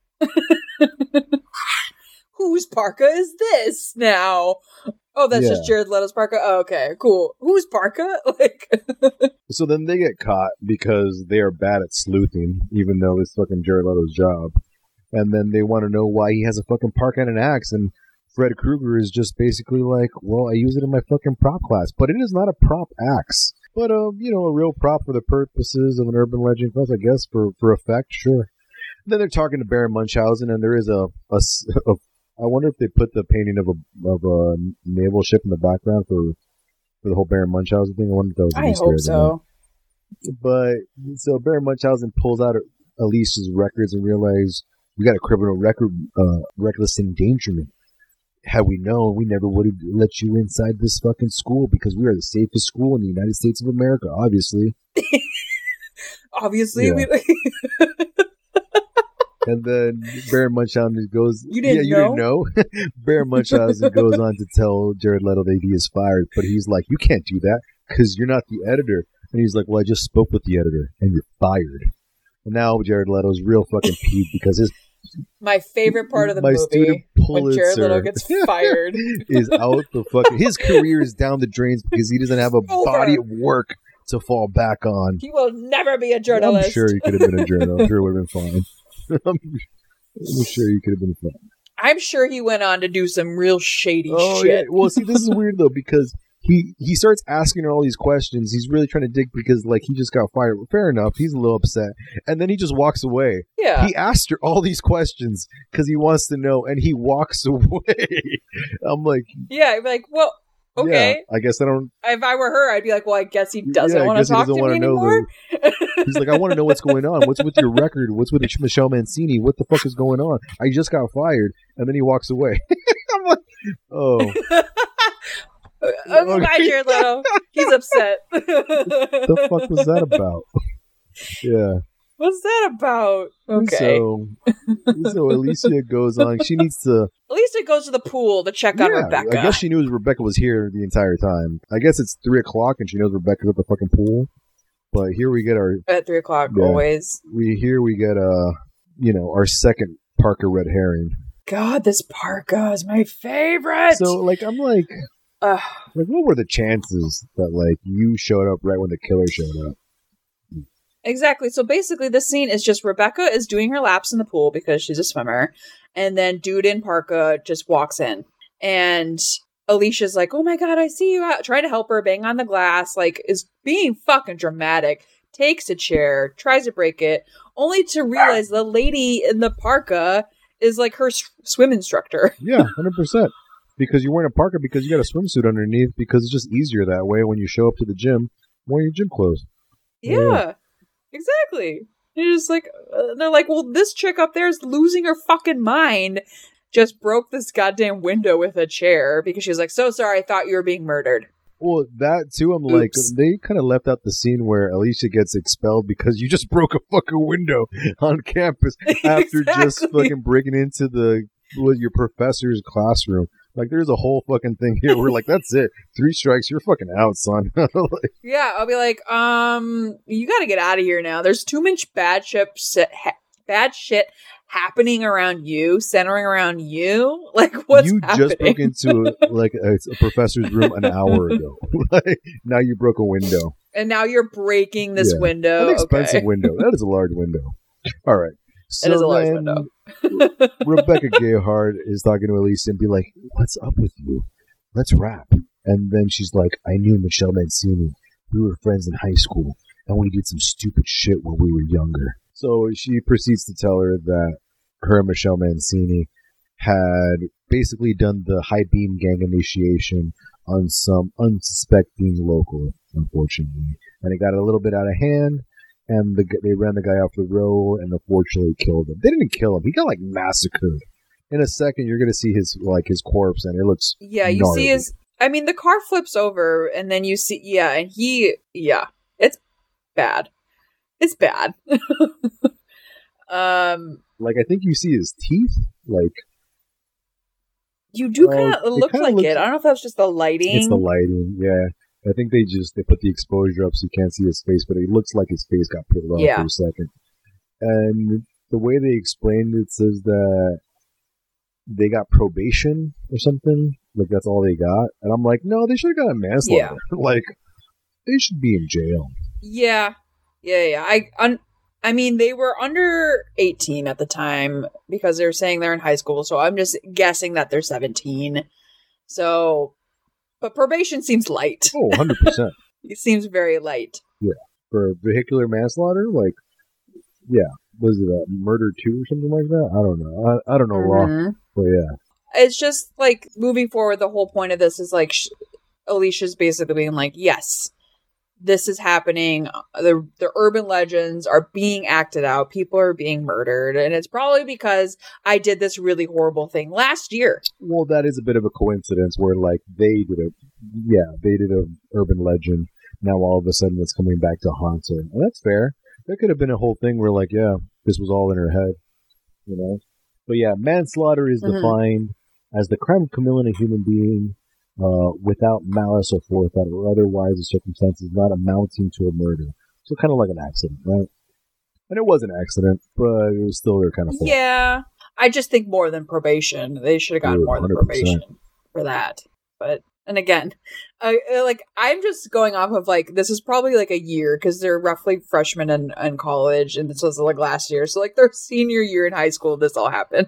S2: Whose parka is this now? Oh, that's just Jared Leto's parka? Oh, okay, cool. Whose parka? Like,
S1: so then they get caught because they are bad at sleuthing, even though it's fucking Jared Leto's job. And then they want to know why he has a fucking parka and an axe, and Fred Krueger is just basically like, well, I use it in my fucking prop class, but it is not a prop axe. But, a real prop for the purposes of an urban legend class, I guess, for effect, sure. Then they're talking to Baron Munchausen, and there is I wonder if they put the painting of a naval ship in the background for the whole Baron Munchausen thing. I wonder if that was
S2: I hope so.
S1: But, so Baron Munchausen pulls out Alicia's records and realizes, we got a criminal record, reckless endangerment. Had we known, we never would have let you inside this fucking school because we are the safest school in the United States of America, obviously.
S2: Obviously.
S1: Yeah. And then Baron Munchausen goes...
S2: You didn't know?
S1: You didn't know? Baron Munchausen goes on to tell Jared Leto that he is fired, but he's like, you can't do that because you're not the editor. And he's like, well, I just spoke with the editor, and you're fired. And now Jared Leto's real fucking peeved because his...
S2: My favorite part of the movie, when Jared Leto gets fired,
S1: is out the fucking... His career is down the drains because he doesn't have a body of work to fall back on.
S2: He will never be a journalist.
S1: I'm sure he could have been a journalist. I'm sure it would have been fine. I'm sure he could have been fine.
S2: I'm sure he went on to do some real shady shit.
S1: Yeah. Well, see, this is weird, though, because he starts asking her all these questions. He's really trying to dig because, like, he just got fired. Fair enough. He's a little upset. And then he just walks away.
S2: Yeah.
S1: He asked her all these questions because he wants to know, and he walks away. I'm like...
S2: Yeah, I'm like, well... Okay.
S1: Yeah, I guess I don't...
S2: If I were her, I'd be like, well, I guess he doesn't want to talk to me anymore.
S1: He's like, I want to know what's going on. What's with your record? What's with Michelle Mancini? What the fuck is going on? I just got fired. And then he walks away. I'm like, oh.
S2: Bye, Jared Leto. He's upset.
S1: The fuck was that about? Yeah.
S2: What's that about? Okay.
S1: So Alicia goes on. She needs to...
S2: Alicia goes to the pool to check on Rebecca.
S1: I guess she knew Rebecca was here the entire time. I guess it's 3 o'clock and she knows Rebecca's at the fucking pool. But here we get our...
S2: At 3 o'clock, always.
S1: We get, our second Parker red herring.
S2: God, this parka is my favorite!
S1: So, like, I'm like... what were the chances that, like, you showed up right when the killer showed up?
S2: Exactly. So basically this scene is just Rebecca is doing her laps in the pool because she's a swimmer. And then dude in parka just walks in. And Alicia's like, oh my God, I see you out. Trying to help her, bang on the glass, like is being fucking dramatic. Takes a chair, tries to break it, only to realize the lady in the parka is like her swim instructor.
S1: Yeah, 100%. Because you're wearing a parka because you got a swimsuit underneath because it's just easier that way when you show up to the gym wearing your gym clothes.
S2: Yeah. Exactly. You're just like, they're like, well, this chick up there is losing her fucking mind. Just broke this goddamn window with a chair because she was like, so sorry, I thought you were being murdered.
S1: Well, that too, I'm like, they kind of left out the scene where Alicia gets expelled because you just broke a fucking window on campus after just fucking breaking into your professor's classroom. Like, there's a whole fucking thing here. We're like, that's it. 3 strikes, you're fucking out, son.
S2: Yeah, I'll be like, you gotta get out of here now. There's too much bad shit happening around you, centering around you. Like, what's happening? You just
S1: broke into, a professor's room an hour ago. Now you broke a window.
S2: And now you're breaking this window.
S1: An expensive window. That is a large window. All right. So
S2: it is a large window.
S1: Rebecca Gayheart is talking to Alicia and be like, what's up with you? Let's rap. And then she's like, I knew Michelle Mancini. We were friends in high school, and we did some stupid shit when we were younger. So she proceeds to tell her that her and Michelle Mancini had basically done the high beam gang initiation on some unsuspecting local, unfortunately. And it got a little bit out of hand. And they ran the guy off the road and unfortunately killed him. They didn't kill him. He got, massacred. In a second, you're going to see his corpse, and it looks gnarly.
S2: You see his... I mean, the car flips over, and then you see... Yeah, and it's bad. It's bad.
S1: I think you see his teeth,
S2: You do kind of look like it. I don't know if that's just the lighting.
S1: It's the lighting, yeah. I think they put the exposure up so you can't see his face, but it looks like his face got peeled off for a second. And the way they explained it says that they got probation or something. Like, that's all they got. And I'm like, no, they should have got a manslaughter. Yeah. They should be in jail.
S2: Yeah. I mean, they were under 18 at the time because they were saying they're in high school, so I'm just guessing that they're 17. So... But probation seems light.
S1: Oh, 100%.
S2: It seems very light.
S1: Yeah. For vehicular manslaughter, was it a murder 2 or something like that? I don't know. I don't know law. But yeah.
S2: It's just, moving forward, the whole point of this is, Alicia's basically being like, yes, this is happening. The urban legends are being acted out. People are being murdered. And it's probably because I did this really horrible thing last year.
S1: Well, that is a bit of a coincidence where, they did an urban legend. Now all of a sudden it's coming back to haunt her. And that's fair. There could have been a whole thing where, this was all in her head. You know? But yeah, manslaughter is defined as the crime of killing a human being without malice or forethought or otherwise the circumstances not amounting to a murder. So kind of like an accident, right? And it was an accident, but it was still their kind of fault.
S2: Yeah. I just think more than probation. They should have gotten more than
S1: 100%.
S2: probation for that. But, and again, I'm just going off of like, this is probably like a year because they're roughly freshmen in college, and this was like last year. So like their senior year in high school, this all happened.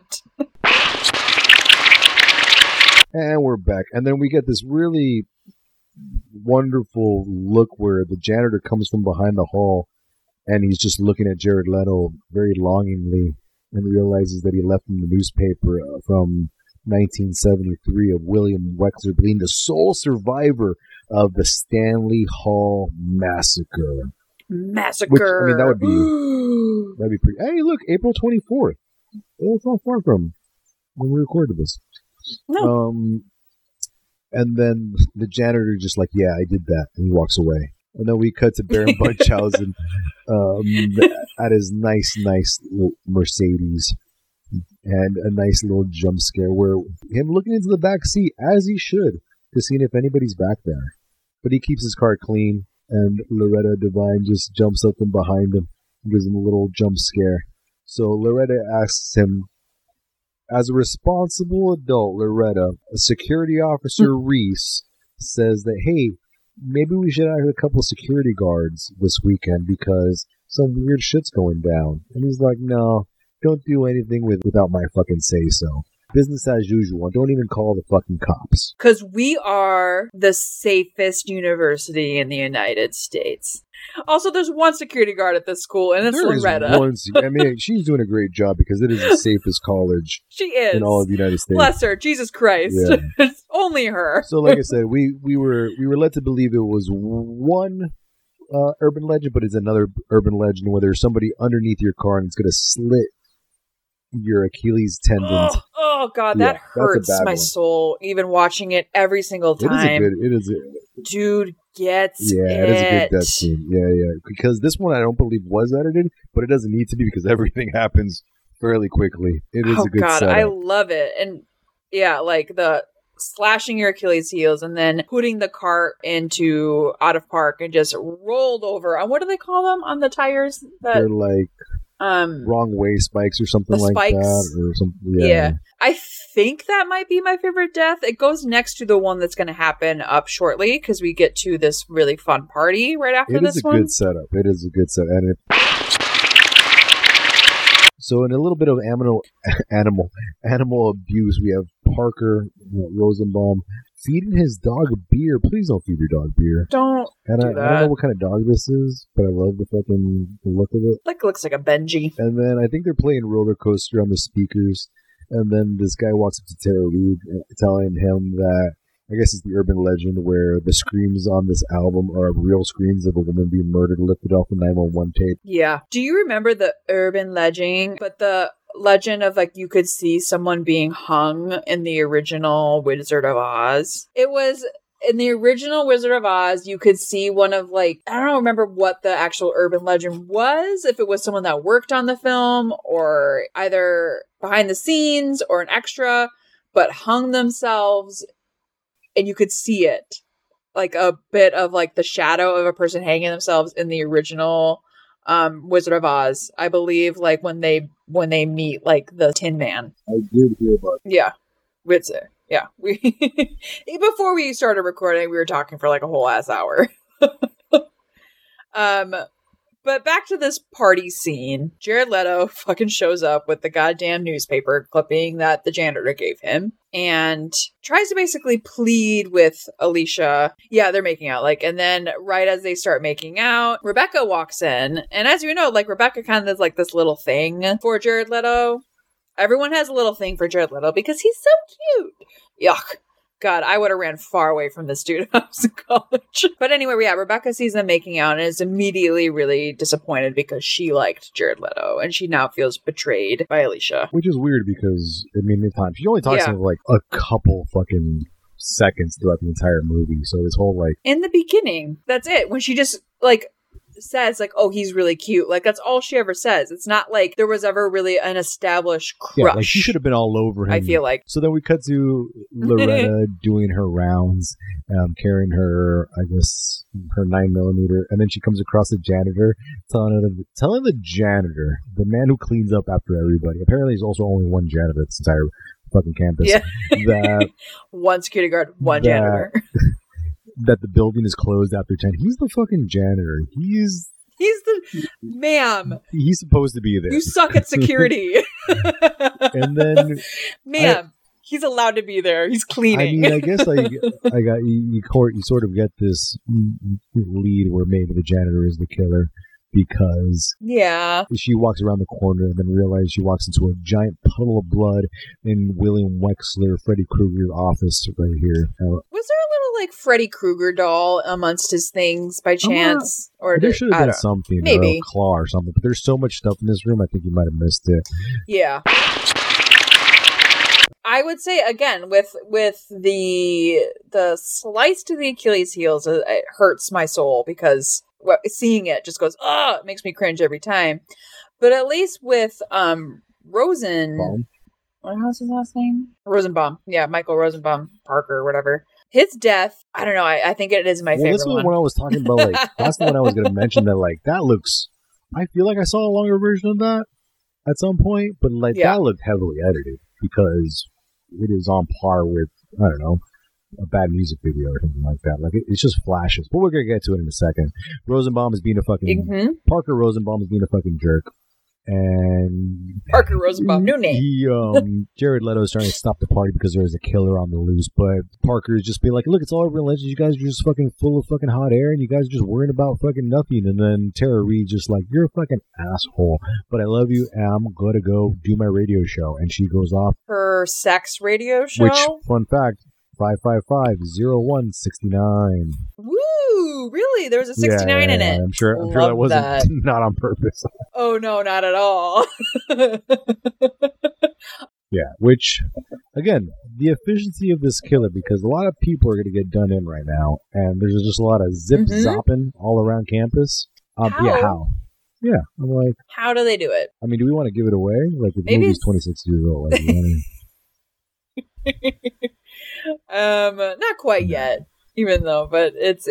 S1: And we're back. And then we get this really wonderful look where the janitor comes from behind the hall and he's just looking at Jared Leto very longingly and realizes that he left him the newspaper from 1973 of William Wexler being the sole survivor of the Stanley Hall Massacre.
S2: Massacre.
S1: Which, I mean, that'd be pretty. Hey, look, April 24th. It's not far from when we recorded this.
S2: No.
S1: And then the janitor just like, yeah, I did that, and he walks away. And then we cut to Baron Munchausen at his nice little Mercedes, and a nice little jump scare where him looking into the back seat as he should to see if anybody's back there. But he keeps his car clean, and Loretta Devine just jumps up from behind him and gives him a little jump scare. So Loretta asks him, as a responsible adult, Loretta, a security officer, Reese, says that, hey, maybe we should add a couple of security guards this weekend because some weird shit's going down. And he's like, no, don't do anything without my fucking say-so. Business as usual. Don't even call the fucking cops.
S2: Because we are the safest university in the United States. Also, there's one security guard at this school, and it's Loretta.
S1: I mean, she's doing a great job because it is the safest college
S2: she is.
S1: in all of the United States.
S2: Bless her. Jesus Christ.
S1: Yeah.
S2: It's only her.
S1: So, like I said, we were led to believe it was one urban legend, but it's another urban legend where there's somebody underneath your car and it's going to slit your Achilles tendon.
S2: Oh God, that hurts my soul. Even watching it every single time. Dude gets it.
S1: Yeah, it is a good death scene. Yeah. Because this one I don't believe was edited, but it doesn't need to be because everything happens fairly quickly. It is a good setup.
S2: I love it. And yeah, like the slashing your Achilles heels and then putting the cart into out of park and just rolled over. What do they call them on the tires?
S1: They're like wrong way spikes or something like that, or something.
S2: Yeah, I think that might be my favorite death. It goes next to the one that's going to happen up shortly because we get to this really fun party right after this one.
S1: It is a good setup, and so in a little bit of animal abuse, we have Parker Rosenbaum feeding his dog beer. Please don't feed your dog beer.
S2: Don't.
S1: And I don't know what kind of dog this is, but I love the fucking look of it.
S2: Like looks like a Benji.
S1: And then I think they're playing Roller Coaster on the speakers. And then this guy walks up to Tara Reid, telling him that I guess it's the urban legend where the screams on this album are real screams of a woman being murdered, lifted off the 911 tape.
S2: Yeah. Do you remember the urban legend? But the legend of like you could see someone being hung in the original Wizard of Oz. It was in the original Wizard of Oz, you could see one of like, I don't remember what the actual urban legend was, if it was someone that worked on the film or either behind the scenes or an extra, but hung themselves and you could see it. Like a bit of like the shadow of a person hanging themselves in the original Wizard of Oz, I believe, like when they meet like the Tin Man.
S1: I did hear about it.
S2: Yeah. Yeah. We before we started recording, we were talking for like a whole ass hour. But back to this party scene. Jared Leto fucking shows up with the goddamn newspaper clipping that the janitor gave him and tries to basically plead with Alicia. Yeah, they're making out. Like, and then right as they start making out, Rebecca walks in. And as you know, like Rebecca kind of does like this little thing for Jared Leto. Everyone has a little thing for Jared Leto because he's so cute. Yuck. God, I would have ran far away from this dude when I was in college. But anyway, yeah, Rebecca sees them making out and is immediately really disappointed because she liked Jared Leto and she now feels betrayed by Alicia.
S1: Which is weird because, I mean, she only talks to him like a couple fucking seconds throughout the entire movie. So this whole like...
S2: In the beginning, that's it. When she just like says like, "Oh, he's really cute." Like that's all she ever says. It's not like there was ever really an established crush.
S1: Yeah, like she should have been all over him.
S2: I feel like.
S1: So then we cut to Loretta doing her rounds, carrying her, I guess, her 9mm, and then she comes across the janitor, telling the janitor, the man who cleans up after everybody. Apparently, there's also only one janitor at this entire fucking campus.
S2: Yeah.
S1: That
S2: one security guard, one janitor.
S1: That the building is closed after 10. He's the fucking janitor. He's
S2: the ma'am.
S1: He's supposed to be there.
S2: You suck at security.
S1: And then,
S2: ma'am, he's allowed to be there. He's cleaning.
S1: I mean, I guess I got you sort of get this lead where maybe the janitor is the killer. Because she walks around the corner and then realizes she walks into a giant puddle of blood in William Wexler, Freddy Krueger's office right here.
S2: Was there a little like Freddy Krueger doll amongst his things by chance?
S1: Or there should have been something,
S2: maybe
S1: or a claw or something. But there's so much stuff in this room, I think you might have missed it.
S2: Yeah. I would say again with the slice to the Achilles heels, it hurts my soul because seeing it just goes, oh, it makes me cringe every time. But at least with how's his last name? Rosenbaum. Yeah, Michael Rosenbaum Parker or whatever. His death, I don't know. I think it is my favorite
S1: that's
S2: one.
S1: When I was talking about, like, that's the one I was going to mention that, like, that looks, I feel like I saw a longer version of that at some point, but, like, that looked heavily edited because it is on par with, I don't know, a bad music video or something like that. Like, it's just flashes. But we're going to get to it in a second. Rosenbaum is being a fucking... Parker Rosenbaum is being a fucking jerk. And...
S2: Parker Rosenbaum, new name.
S1: Jared Leto is trying to stop the party because there's a killer on the loose. But Parker is just being like, look, it's all urban legends. You guys are just fucking full of fucking hot air and you guys are just worrying about fucking nothing. And then Tara Reid just like, you're a fucking asshole. But I love you and I'm going to go do my radio show. And she goes off.
S2: Her sex radio show?
S1: Which, fun fact... 555-01-69.
S2: Woo! Really? There was a 69 in it.
S1: I'm sure that wasn't not on purpose.
S2: Oh no, not at all.
S1: Yeah, which again, the efficiency of this killer, because a lot of people are going to get done in right now, and there's just a lot of zip-zopping all around campus.
S2: How?
S1: Yeah, how? Yeah, I'm like,
S2: how do they do it?
S1: I mean, do we want to give it away? Like, the movie's 26 years old. Like,
S2: not quite yet, even though, but it's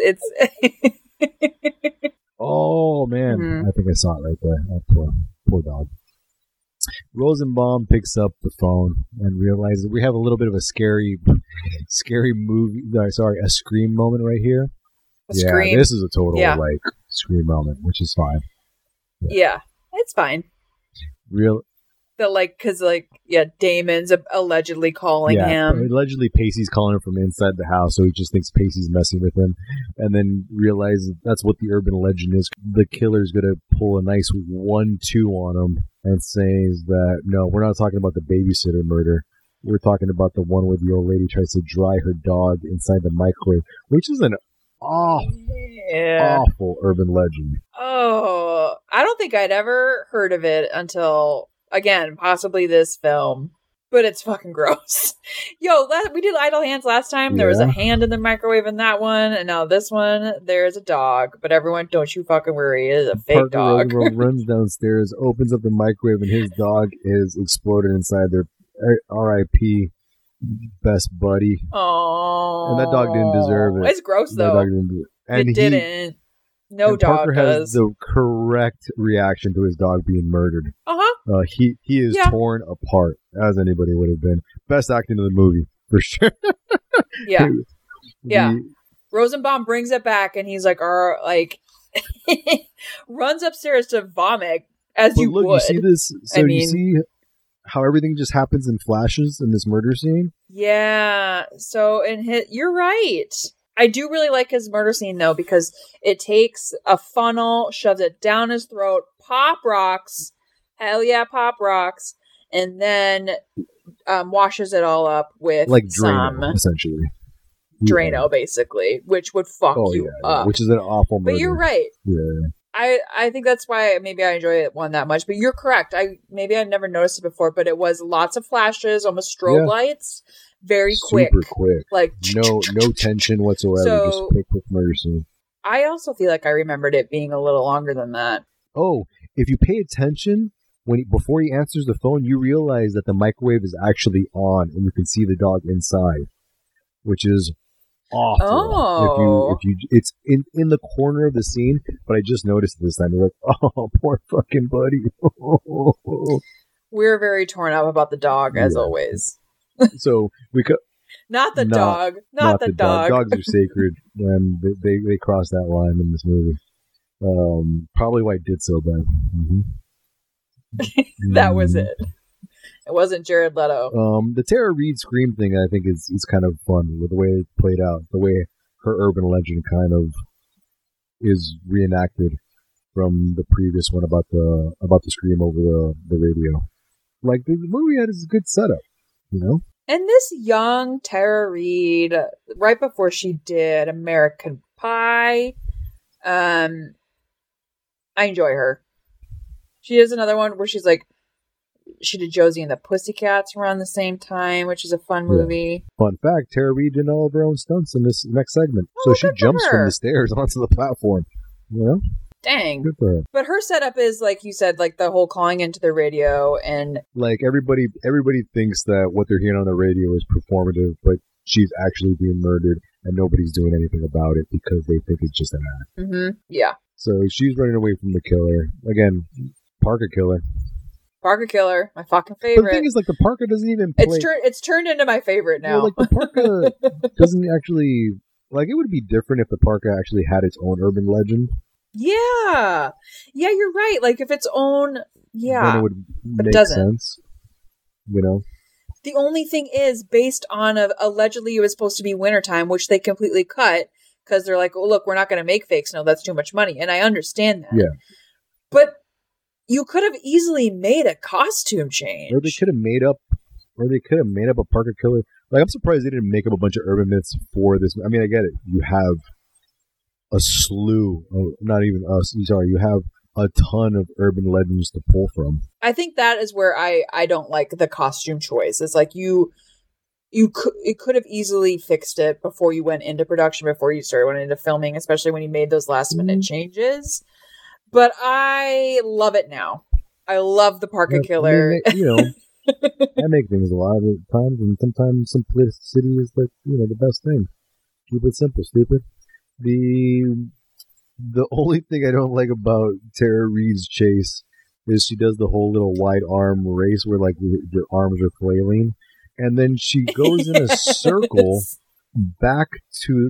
S1: oh man, I think I saw it right there. Oh, poor dog. Rosenbaum picks up the phone and realizes we have a little bit of a scary movie. Sorry, a Scream moment right here.
S2: Scream.
S1: This is a total like Scream moment, which is fine.
S2: Yeah, it's fine. Because Damon's allegedly calling him.
S1: Allegedly, Pacey's calling him from inside the house, so he just thinks Pacey's messing with him, and then realizes that's what the urban legend is. The killer's gonna pull a nice 1-2 on him and says that no, we're not talking about the babysitter murder. We're talking about the one where the old lady tries to dry her dog inside the microwave, which is an awful urban legend.
S2: Oh, I don't think I'd ever heard of it until. Again, possibly this film, but it's fucking gross. Yo, we did Idle Hands last time. There was a hand in the microwave in that one, and now this one, there's a dog. But everyone, don't you fucking worry, it is a fake dog.
S1: Parker runs downstairs, opens up the microwave, and his dog is exploded inside their R.I.P. best buddy.
S2: Oh,
S1: and that dog didn't deserve it.
S2: It's gross though. It didn't. No dog
S1: Parker has the correct reaction to his dog being murdered. He is torn apart, as anybody would have been. Best acting in the movie, for sure.
S2: Yeah. Rosenbaum brings it back, and he's like, runs upstairs to vomit, as you would.
S1: You see this? So you see how everything just happens in flashes in this murder scene?
S2: Yeah. So, you're right. I do really like his murder scene, though, because it takes a funnel, shoves it down his throat, pop rocks, hell yeah, pop rocks, and then washes it all up with
S1: like Drano, essentially.
S2: Drano, basically, which would fuck you up.
S1: Which is an awful murder.
S2: But you're right.
S1: Yeah.
S2: I think that's why maybe I enjoy it one that much. But you're correct. I've never noticed it before, but it was lots of flashes, almost strobe lights. Very quick.
S1: Super quick.
S2: Like
S1: no tension whatsoever. Just quick murder scene.
S2: I also feel like I remembered it being a little longer than that.
S1: Oh, if you pay attention, before he answers the phone, you realize that the microwave is actually on, and you can see the dog inside, which is awful.
S2: Oh.
S1: If you, it's in the corner of the scene, but I just noticed this time. You're like, oh, poor fucking buddy.
S2: We're very torn up about the dog, as always.
S1: So we could.
S2: Not the dog. Not the dog.
S1: Dogs are sacred, and they cross that line in this movie. Probably why it did so bad. Mm-hmm.
S2: That was it. It wasn't Jared Leto.
S1: The Tara Reid scream thing, I think, is kind of fun with the way it played out, the way her urban legend kind of is reenacted from the previous one about the scream over the radio. Like, the movie had a good setup, you know.
S2: And this young Tara Reid, right before she did American Pie, I enjoy her. She has another one where she's like, she did Josie and the Pussycats around the same time, which is a fun movie.
S1: Yeah. Fun fact, Tara Reid did all of her own stunts in this next segment. So she jumps from the stairs onto the platform. You know?
S2: Dang.
S1: Good for her.
S2: But her setup is, like you said, like the whole calling into the radio and...
S1: Like, everybody thinks that what they're hearing on the radio is performative, but she's actually being murdered, and nobody's doing anything about it because they think it's just an act.
S2: Mm-hmm. Yeah.
S1: So she's running away from the killer. Again, Parker Killer.
S2: Parker Killer, my fucking favorite.
S1: But the thing is, like, the Parker doesn't even play...
S2: It's turned into my favorite now.
S1: Well, like, the Parker doesn't actually... Like, it would be different if the Parker actually had its own urban legend.
S2: Yeah. Yeah, you're right. Like, if its own... Yeah.
S1: Then it would make sense. You know?
S2: The only thing is, based on allegedly it was supposed to be wintertime, which they completely cut, because they're like, oh, look, we're not going to make fake snow. That's too much money. And I understand that.
S1: Yeah.
S2: But you could have easily made a costume change.
S1: Or they could have made up a Parker Killer. Like, I'm surprised they didn't make up a bunch of urban myths for this. I mean, I get it. You have a slew of, you have a ton of urban legends to pull from.
S2: I think that is where I don't like the costume choice. It's like you could have easily fixed it before you went into production, before you went into filming, especially when you made those last minute changes. But I love it now. I love the Parker Killer.
S1: I make things a lot of times, and sometimes simplicity is the best thing. Keep it simple, stupid. The only thing I don't like about Tara Reid's chase is she does the whole little wide arm race where, like, your arms are flailing, and then she goes in a circle back to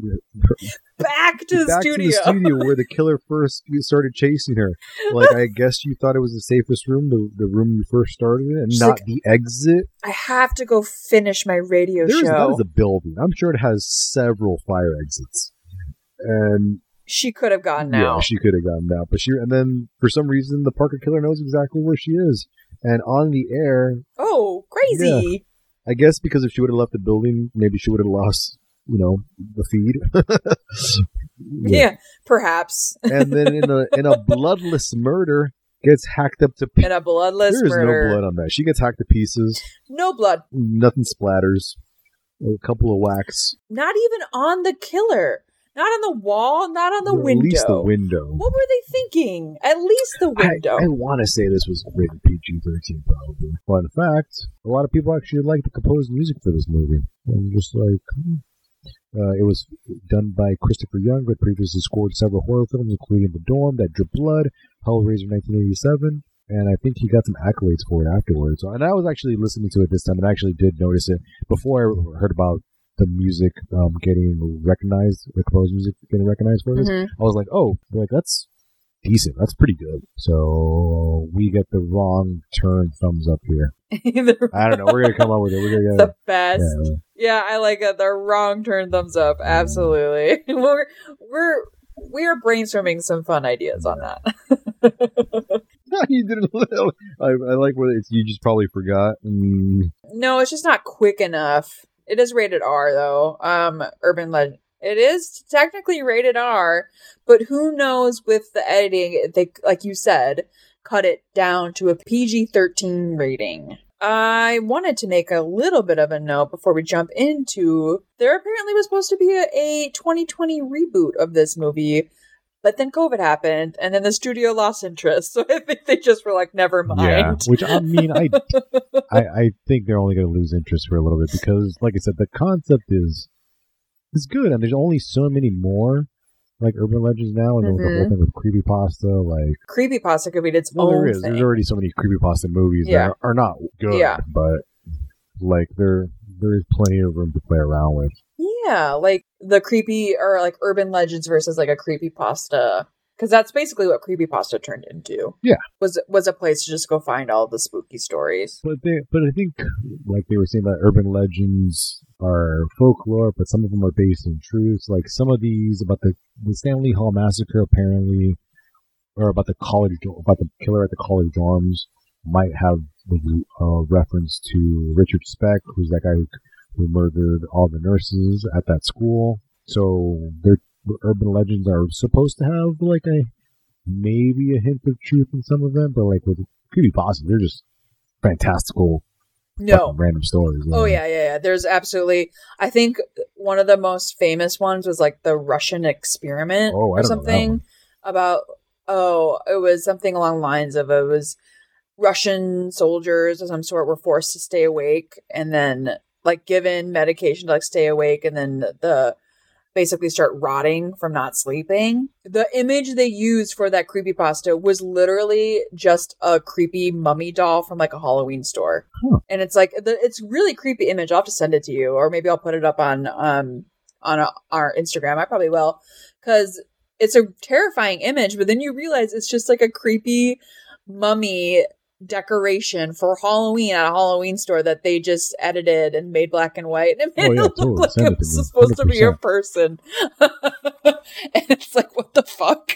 S1: the studio where the killer first started chasing her. Like, I guess you thought it was the safest room, the room you first started in, and not the exit.
S2: I have to go finish my radio show.
S1: That is a building. I'm sure it has several fire exits, and
S2: she could have gotten out.
S1: Yeah, she could have gotten out, and then for some reason the Parker Killer knows exactly where she is, and on the air.
S2: Oh, crazy!
S1: Yeah, I guess because if she would have left the building, maybe she would have lost, the feed.
S2: Yeah, perhaps.
S1: And then in a bloodless murder, gets hacked up to pieces.
S2: In a bloodless
S1: murder. There is no blood
S2: murder.
S1: on that. She gets hacked to pieces.
S2: No blood.
S1: Nothing splatters. A couple of whacks.
S2: Not even on the killer. Not on the wall. Not on the window.
S1: At least the window.
S2: What were they thinking? At least the window.
S1: I want to say this was rated PG-13, probably. Fun fact, a lot of people actually like the composed music for this movie. I'm just like... it was done by Christopher Young, who had previously scored several horror films, including The Dorm, That Drip Blood, Hellraiser 1987, and I think he got some accolades for it afterwards. And I was actually listening to it this time, and I actually did notice it before I heard about the music getting recognized, the composed music getting recognized for this. I was like, oh, that's decent. That's pretty good. So we get the wrong turn thumbs up here. I don't know. We're gonna come up with it. We're gonna get
S2: the best. Yeah, I like it. The wrong turn thumbs up. Absolutely. We are brainstorming some fun ideas on that.
S1: You did I like what you just probably forgot.
S2: No, it's just not quick enough. It is rated R though. Urban Legend. It is technically rated R, but who knows with the editing, they, like you said, cut it down to a PG-13 rating. I wanted to make a little bit of a note before we jump into, there apparently was supposed to be a 2020 reboot of this movie But then COVID happened, and then the studio lost interest. So I think they just were like, never mind.
S1: Yeah, which I mean, I think they're only going to lose interest for a little bit because, like I said, the concept is good, and there's only so many more like urban legends now, and the whole thing with creepypasta, like
S2: creepypasta could be its own thing.
S1: There's already so many creepypasta movies that are not good, but like there is plenty of room to play around with.
S2: Yeah, like the creepy or like urban legends versus like a creepypasta, because that's basically what creepypasta turned into.
S1: Yeah,
S2: was a place to just go find all the spooky stories.
S1: But I think like they were saying that urban legends are folklore, but some of them are based in truths. Like some of these about the Stanley Hall massacre, apparently, or about the killer at the college dorms, might have a reference to Richard Speck, who's that guy who murdered all the nurses at that school. So their urban legends are supposed to have like maybe a hint of truth in some of them, but like with creepypasta, they're just fantastical. Random stories.
S2: Oh yeah. There's absolutely. I think one of the most famous ones was like the Russian experiment or something about. It was something along the lines of it was Russian soldiers of some sort were forced to stay awake and then like given medication to like stay awake and then the basically start rotting from not sleeping. The image they used for that creepypasta was literally just a creepy mummy doll from like a Halloween store. And it's like, it's really creepy image. I'll have to send it to you, or maybe I'll put it up on our Instagram. I probably will, because it's a terrifying image, but then you realize it's just like a creepy mummy decoration for Halloween at a Halloween store that they just edited and made black and white and made it look like it was supposed to be a person. And it's like, what the fuck?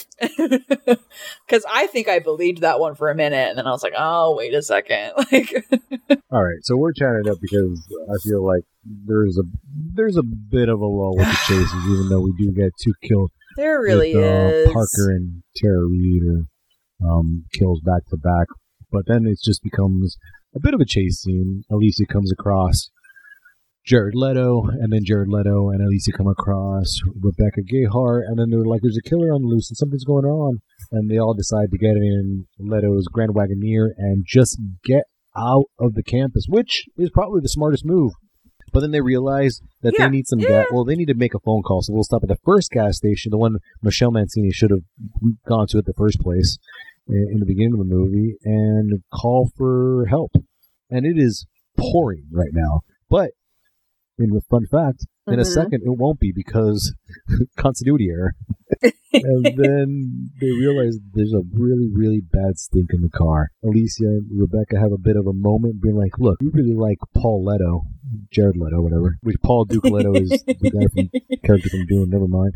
S2: Because I think I believed that one for a minute, and then I was like, oh, wait a second. Like,
S1: all right, so we're chatting it up because I feel like there's a bit of a lull with the chases, even though we do get 2 kills.
S2: There really is.
S1: Parker and Tara Reid kills back to back. But then it just becomes a bit of a chase scene. Alicia comes across Jared Leto, and then Jared Leto and Alicia come across Rebecca Gayheart, and then they're like, there's a killer on the loose and something's going on. And they all decide to get in Leto's Grand Wagoneer and just get out of the campus, which is probably the smartest move. But then they realize that they need some gas. Well, they need to make a phone call, so we'll stop at the first gas station, the one Michelle Mancini should have gone to at the first place in the beginning of the movie, and call for help. And it is pouring right now. But, in the fun fact, in a second it won't be because continuity error. And then they realize there's a really, really bad stink in the car. Alicia and Rebecca have a bit of a moment being like, look, we really like Paul Leto, Jared Leto, whatever. Which Paul Duke Leto is the guy from character from Dune, never mind.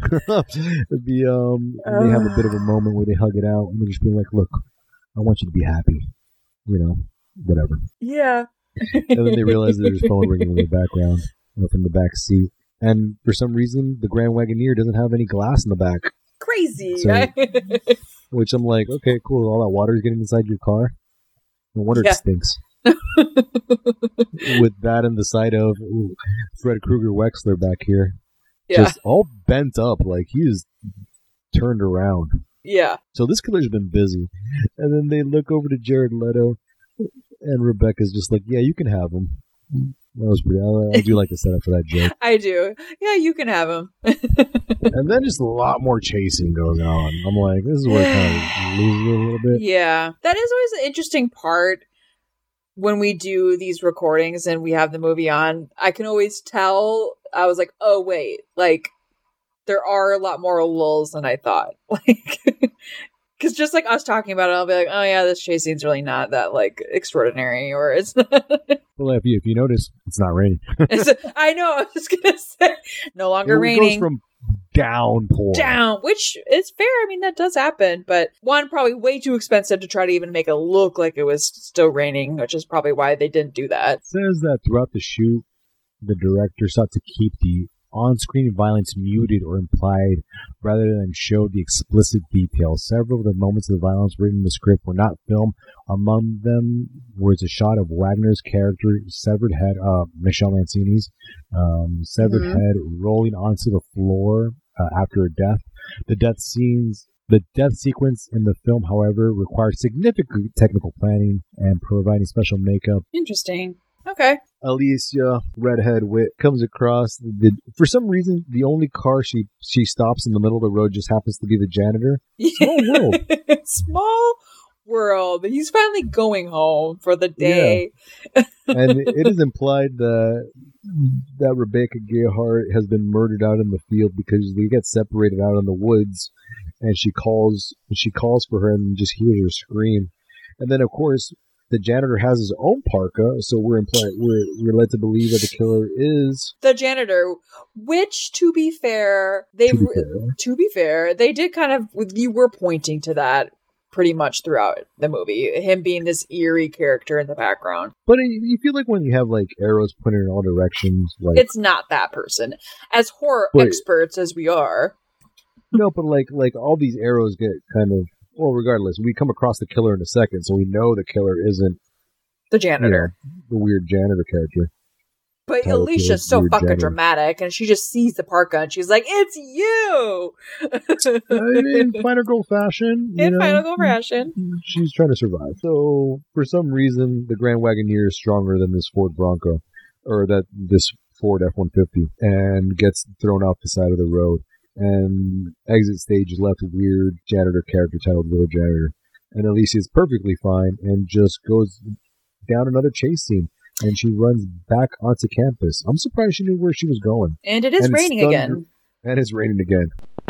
S1: They have a bit of a moment where they hug it out and they're just being like, look, I want you to be happy. You know, whatever.
S2: Yeah.
S1: And then they realize there's phone ringing in the background from the back seat. And for some reason, the Grand Wagoneer doesn't have any glass in the back.
S2: Crazy.
S1: So, which I'm like, okay, cool. All that water is getting inside your car. No wonder it stinks. With that and the side of Fred Krueger Wexler back here. Yeah. Just all bent up. Like he is turned around.
S2: Yeah.
S1: So this killer's been busy. And then they look over to Jared Leto. And Rebecca's just like, yeah, you can have him. That was pretty. I do like the setup for that joke.
S2: I do. Yeah, you can have him.
S1: And then just a lot more chasing goes on. I'm like, this is where it kind of loses it a little bit.
S2: Yeah. That is always an interesting part when we do these recordings and we have the movie on. I can always tell. I was like, oh, wait. Like, there are a lot more lulls than I thought. Like, because just like us talking about it, I'll be like, oh yeah, this chase scene's really not that like extraordinary, or it's not.
S1: Well, if you notice, it's not raining.
S2: I know, I was just going to say, no longer raining.
S1: It goes from downpour.
S2: Down, which is fair. I mean, that does happen. But one, probably way too expensive to try to even make it look like it was still raining, which is probably why they didn't do that.
S1: It says that throughout the shoot, the director sought to keep the on-screen violence muted or implied rather than show the explicit details. Several of the moments of the violence written in the script were not filmed. Among them was a shot of Wagner's character, severed head, Michelle Mancini's, severed head rolling onto the floor after her death. The death sequence in the film, however, required significant technical planning and providing special makeup.
S2: Interesting. Okay.
S1: Alicia, redhead wit, comes across. For some reason, the only car she stops in the middle of the road just happens to be the janitor. Small world.
S2: Small world. He's finally going home for the day.
S1: Yeah. And it is implied that Rebecca Gayheart has been murdered out in the field because they get separated out in the woods, and she calls for her and just hears her scream. And then, of course, the janitor has his own parka, so we're led to believe that the killer is
S2: the janitor. Which, to be fair, they did kind of. You were pointing to that pretty much throughout the movie, him being this eerie character in the background.
S1: But you feel like when you have like arrows pointed in all directions, like
S2: it's not that person. As horror experts as we are,
S1: no, but like all these arrows get kind of. Well, regardless, we come across the killer in a second, so we know the killer isn't
S2: the janitor,
S1: the weird janitor character.
S2: But Alicia's so fucking janitor. Dramatic, and she just sees the parka, and she's like, "It's you!"
S1: In Final Girl fashion.
S2: Final Girl fashion.
S1: She's trying to survive. So, for some reason, the Grand Wagoneer is stronger than this Ford Bronco, or this Ford F-150, and gets thrown off the side of the road. And exit stage is left with weird janitor character titled Little Janitor. And Alicia is perfectly fine and just goes down another chase scene. And she runs back onto campus. I'm surprised she knew where she was going.
S2: And it is raining again.
S1: And it's raining again.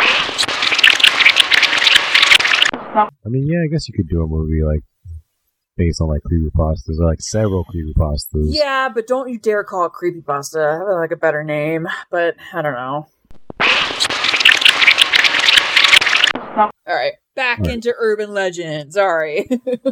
S1: I mean, yeah, I guess you could do a movie like based on like creepypastas, or like several creepypastas.
S2: Yeah, but don't you dare call it creepypasta. I have like a better name, but I don't know. All right, back into urban legend. Sorry.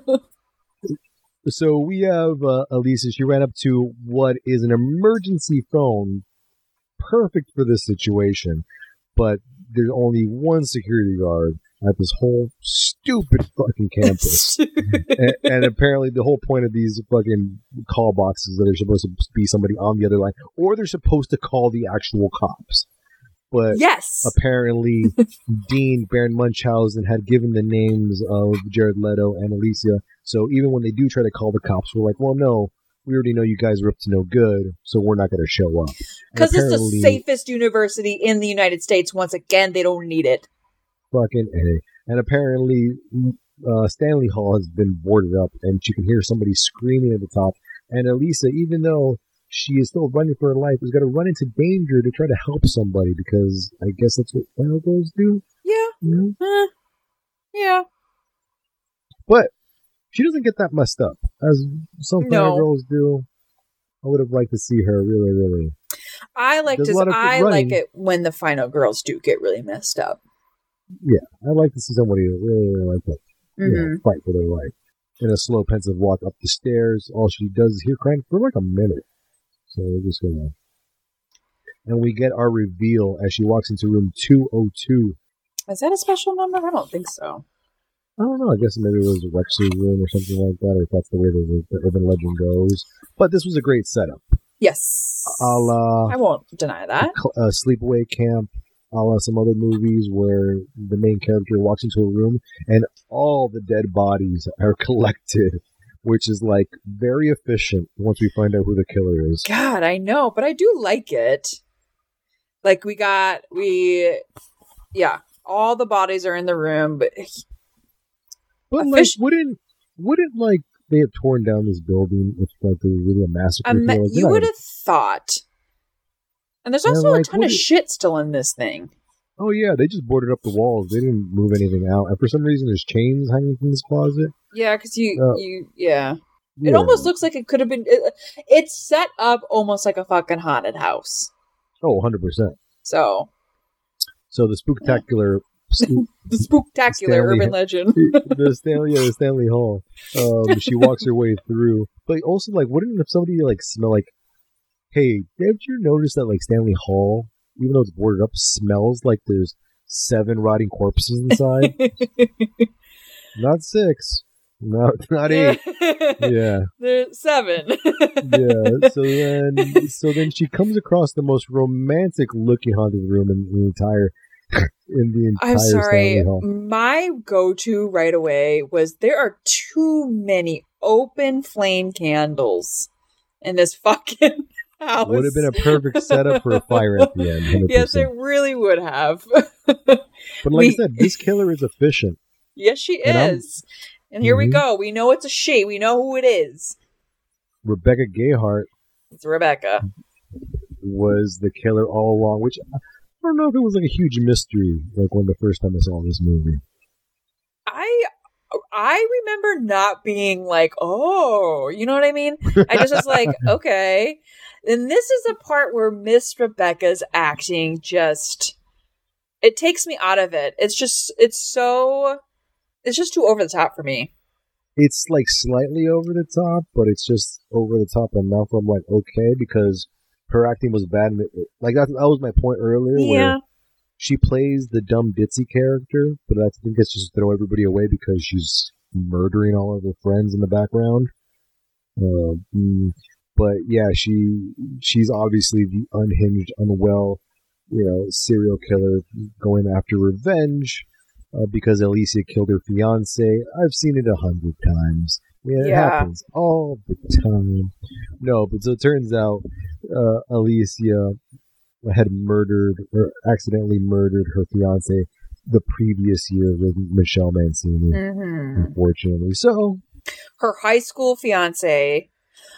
S1: So we have Alicia. She ran up to what is an emergency phone, perfect for this situation, but there's only one security guard at this whole stupid fucking campus. and apparently the whole point of these fucking call boxes is that there's supposed to be somebody on the other line, or they're supposed to call the actual cops. But
S2: yes,
S1: apparently Dean Baron Munchausen had given the names of Jared Leto and Alicia. So even when they do try to call the cops, we're like, well, no, we already know you guys are up to no good, so we're not going to show up.
S2: Because it's the safest university in the United States. Once again, they don't need it.
S1: Fucking A. And apparently Stanley Hall has been boarded up, and she can hear somebody screaming at the top. And Alicia, even though she is still running for her life, is going to run into danger to try to help somebody, because I guess that's what final girls do.
S2: Yeah. Yeah.
S1: But she doesn't get that messed up, as some final girls do. I would have liked to see her really, really.
S2: I like it when the final girls do get really messed up.
S1: Yeah, I'd like to see somebody really, really like that. Fight for their life. In a slow, pensive walk up the stairs, all she does is hear crying for like a minute. So we're just gonna... And we get our reveal as she walks into room 202.
S2: Is that a special number? I don't think so.
S1: I don't know. I guess maybe it was Rex's room or something like that, or if that's the way the urban legend goes. But this was a great setup.
S2: Yes.
S1: I
S2: won't deny that.
S1: Sleepaway Camp, a la some other movies where the main character walks into a room and all the dead bodies are collected, which is like very efficient once we find out who the killer is.
S2: God, I know, but I do like it. Like all the bodies are in the room, but
S1: like wouldn't like they have torn down this building if like there was really a massacre?
S2: You would have thought. And there's also a ton of shit still in this thing.
S1: Oh yeah, they just boarded up the walls. They didn't move anything out. And for some reason, there's chains hanging from this closet.
S2: Yeah, because It almost looks like it could have been. It's set up almost like a fucking haunted house.
S1: Oh, 100%.
S2: So
S1: the spooktacular.
S2: The spooktacular urban legend.
S1: the Stanley Hall. She walks her way through. But also, like, wouldn't if somebody like smell like, hey, did you notice that like Stanley Hall, even though it's boarded up, smells like there's 7 rotting corpses inside? Not 6. Not 8. Yeah.
S2: There's 7.
S1: Yeah. So then she comes across the most romantic looking haunted room in the entire in the entire
S2: I'm sorry.
S1: Stanley Hall.
S2: My go-to right away was there are too many open flame candles in this fucking house.
S1: Would have been a perfect setup for a fire at the end. 100%.
S2: Yes, it really would have.
S1: But like I said, this killer is efficient.
S2: Yes, she is. And here we go. We know it's a she. We know who it is.
S1: Rebecca Gayheart.
S2: It's Rebecca.
S1: Was the killer all along, which I don't know if it was like a huge mystery, like when the first time I saw this movie.
S2: I remember not being like, oh, you know what I mean? I just was like, okay. And this is a part where Miss Rebecca's acting just, it takes me out of it. It's just too over the top for me.
S1: It's like slightly over the top, but it's just over the top enough where I'm like, okay, because her acting was bad. Like that was my point earlier, where she plays the dumb ditzy character, but I think it's just to throw everybody away because she's murdering all of her friends in the background. But yeah, she's obviously the unhinged, unwell, serial killer going after revenge because Alicia killed her fiance. I've seen it 100 times. It happens all the time. No, but so it turns out Alicia had murdered or accidentally murdered her fiance the previous year with Michelle Mancini, unfortunately. So
S2: her high school fiance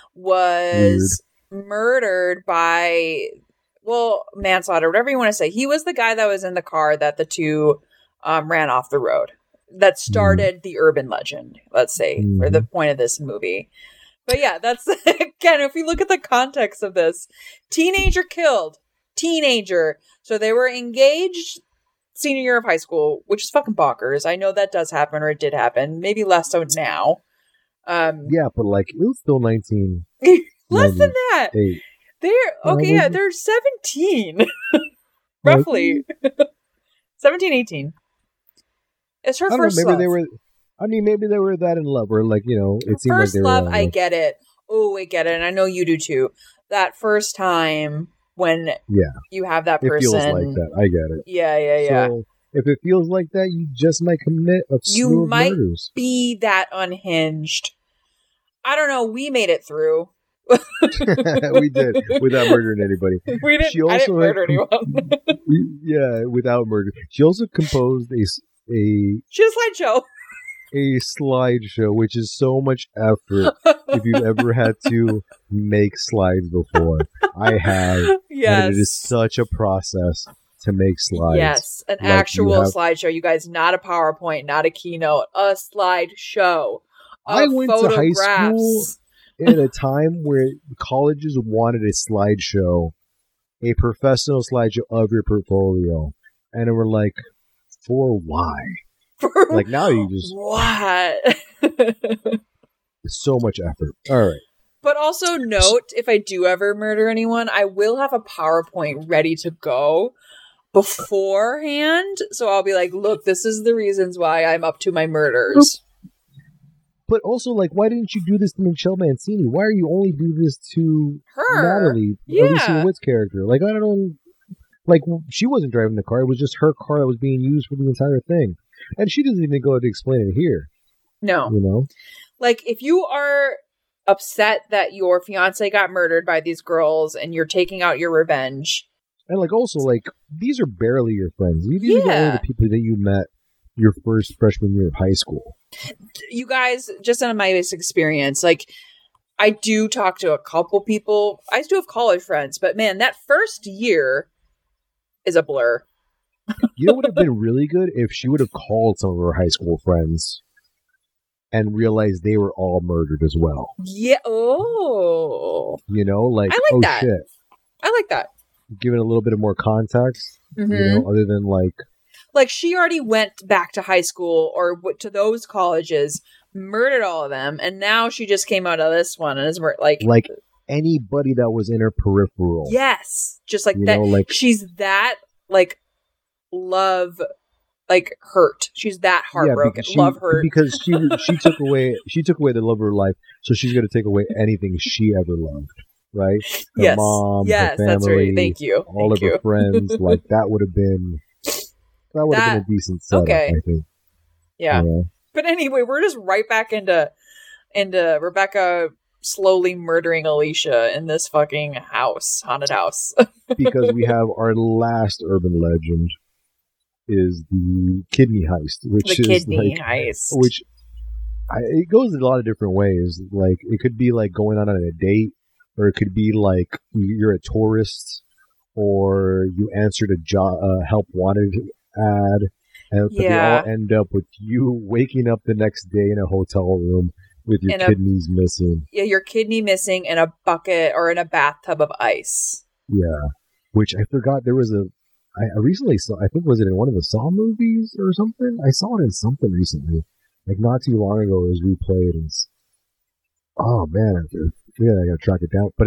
S2: was murdered by, manslaughter, whatever you want to say. He was the guy that was in the car that the two ran off the road. That started the urban legend, let's say, for the point of this movie. But yeah, that's, again, if you look at the context of this, teenager killed. Teenager. So they were engaged senior year of high school, which is fucking bonkers. I know that does happen, or it did happen. Maybe less so now.
S1: Yeah, but like, it was still 19.
S2: Less than that. They're 17. Roughly. 17, 18. It's her first love.
S1: Maybe they were that in love, or like, it seemed
S2: first
S1: like they were
S2: love, I get it. Oh, I get it. And I know you do too. That first time when you have that person. It feels like that.
S1: I get it.
S2: Yeah.
S1: So if it feels like that, you just might commit a slew of murders.
S2: You might be that unhinged. I don't know. We made it through.
S1: We did, without murdering anybody.
S2: We didn't. I didn't murder anyone.
S1: Without murder. She also composed a
S2: slideshow.
S1: A slideshow, which is so much effort. If you've ever had to make slides before, I have.
S2: Yes,
S1: and it is such a process to make slides.
S2: Yes, an actual slideshow. You guys, not a PowerPoint, not a keynote, a slideshow.
S1: I went to high school at a time where colleges wanted a slideshow, a professional slideshow of your portfolio, and we're like, for why? Like now you just
S2: what?
S1: So much effort. All right.
S2: But also note, if I do ever murder anyone, I will have a PowerPoint ready to go beforehand. So I'll be like, look, this is the reasons why I'm up to my murders.
S1: But also, like, why didn't you do this to Michelle Mancini? Why are you only do this to
S2: her?
S1: Natalie, Alicia Witt's character? Like, I don't know. Like, she wasn't driving the car. It was just her car that was being used for the entire thing. And she doesn't even go to explain it here.
S2: No. Like, if you are upset that your fiance got murdered by these girls and you're taking out your revenge.
S1: And, like, also, like, these are barely your friends. These are only the people that you met your first freshman year of high school.
S2: You guys, just in my experience, like, I do talk to a couple people. I do have college friends, but man, that first year is a blur.
S1: You know what would have been really good if she would have called some of her high school friends and realized they were all murdered as well.
S2: Yeah. Oh.
S1: Like,
S2: I like that.
S1: Shit.
S2: I like that.
S1: Give it a little bit of more context, other than
S2: like she already went back to high school or to those colleges, murdered all of them, and now she just came out of this one and is like
S1: anybody that was in her peripheral.
S2: Yes, just like that. She's that love, hurt. She's that heartbroken. Love hurt
S1: because she took away the love of her life, so she's going to take away anything she ever loved. Right? Her mom, her family,
S2: that's right. Thank you.
S1: All of her friends. Like, that would have been That would have been a decent setup, I think.
S2: Yeah. But anyway, we're just right back into Rebecca slowly murdering Alicia in this fucking haunted house.
S1: Because we have our last urban legend is the kidney heist, which it goes in a lot of different ways. Like, it could be like going on a date, or it could be like you're a tourist, or you answered a help wanted ad, and they all end up with you waking up the next day in a hotel room with your kidneys missing.
S2: Yeah, your kidney missing in a bucket or in a bathtub of ice.
S1: Yeah, which I forgot there was I recently saw, I think, was it in one of the Saw movies or something? I saw it in something recently. Like, not too long ago, it was replayed. And oh, man, I gotta track it down. But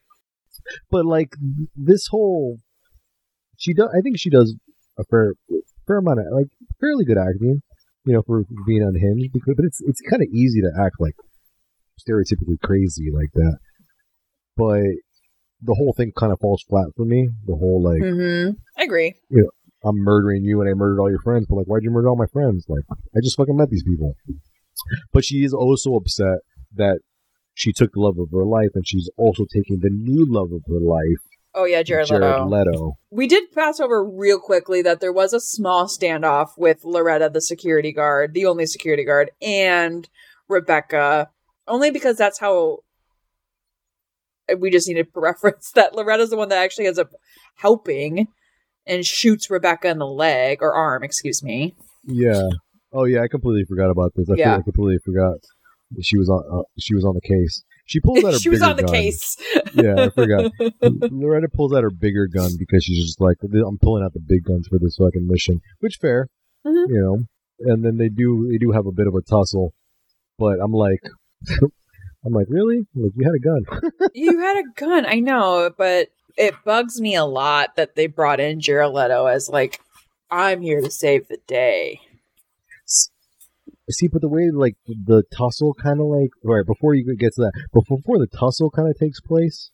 S1: this whole, I think she does a fair amount of, like, fairly good acting, for being unhinged. But it's kind of easy to act like stereotypically crazy like that. But the whole thing kind of falls flat for me. The whole, like,
S2: I agree.
S1: I'm murdering you and I murdered all your friends, but, like, why'd you murder all my friends? Like, I just fucking met these people. But she is also upset that she took the love of her life, and she's also taking the new love of her life.
S2: Oh, yeah, Jared Leto. We did pass over real quickly that there was a small standoff with Loretta, the security guard, the only security guard, and Rebecca, only because that's how we just needed to reference that Loretta's the one that actually ends up helping and shoots Rebecca in the leg, or arm, excuse me.
S1: Yeah. Oh, yeah, I completely forgot about this. I completely forgot she was on the case. She pulls out her
S2: she was on the gun. Case.
S1: Yeah, I forgot. Loretta pulls out her bigger gun because she's just like, I'm pulling out the big guns for this fucking mission. Which, fair. And then they do have a bit of a tussle. But I'm like, really? Like, you had a gun.
S2: You had a gun, I know, but it bugs me a lot that they brought in Jared Leto as, like, I'm here to save the day.
S1: See, but the way, like, the tussle kind of, like, right, before you get to that, but before the tussle kind of takes place,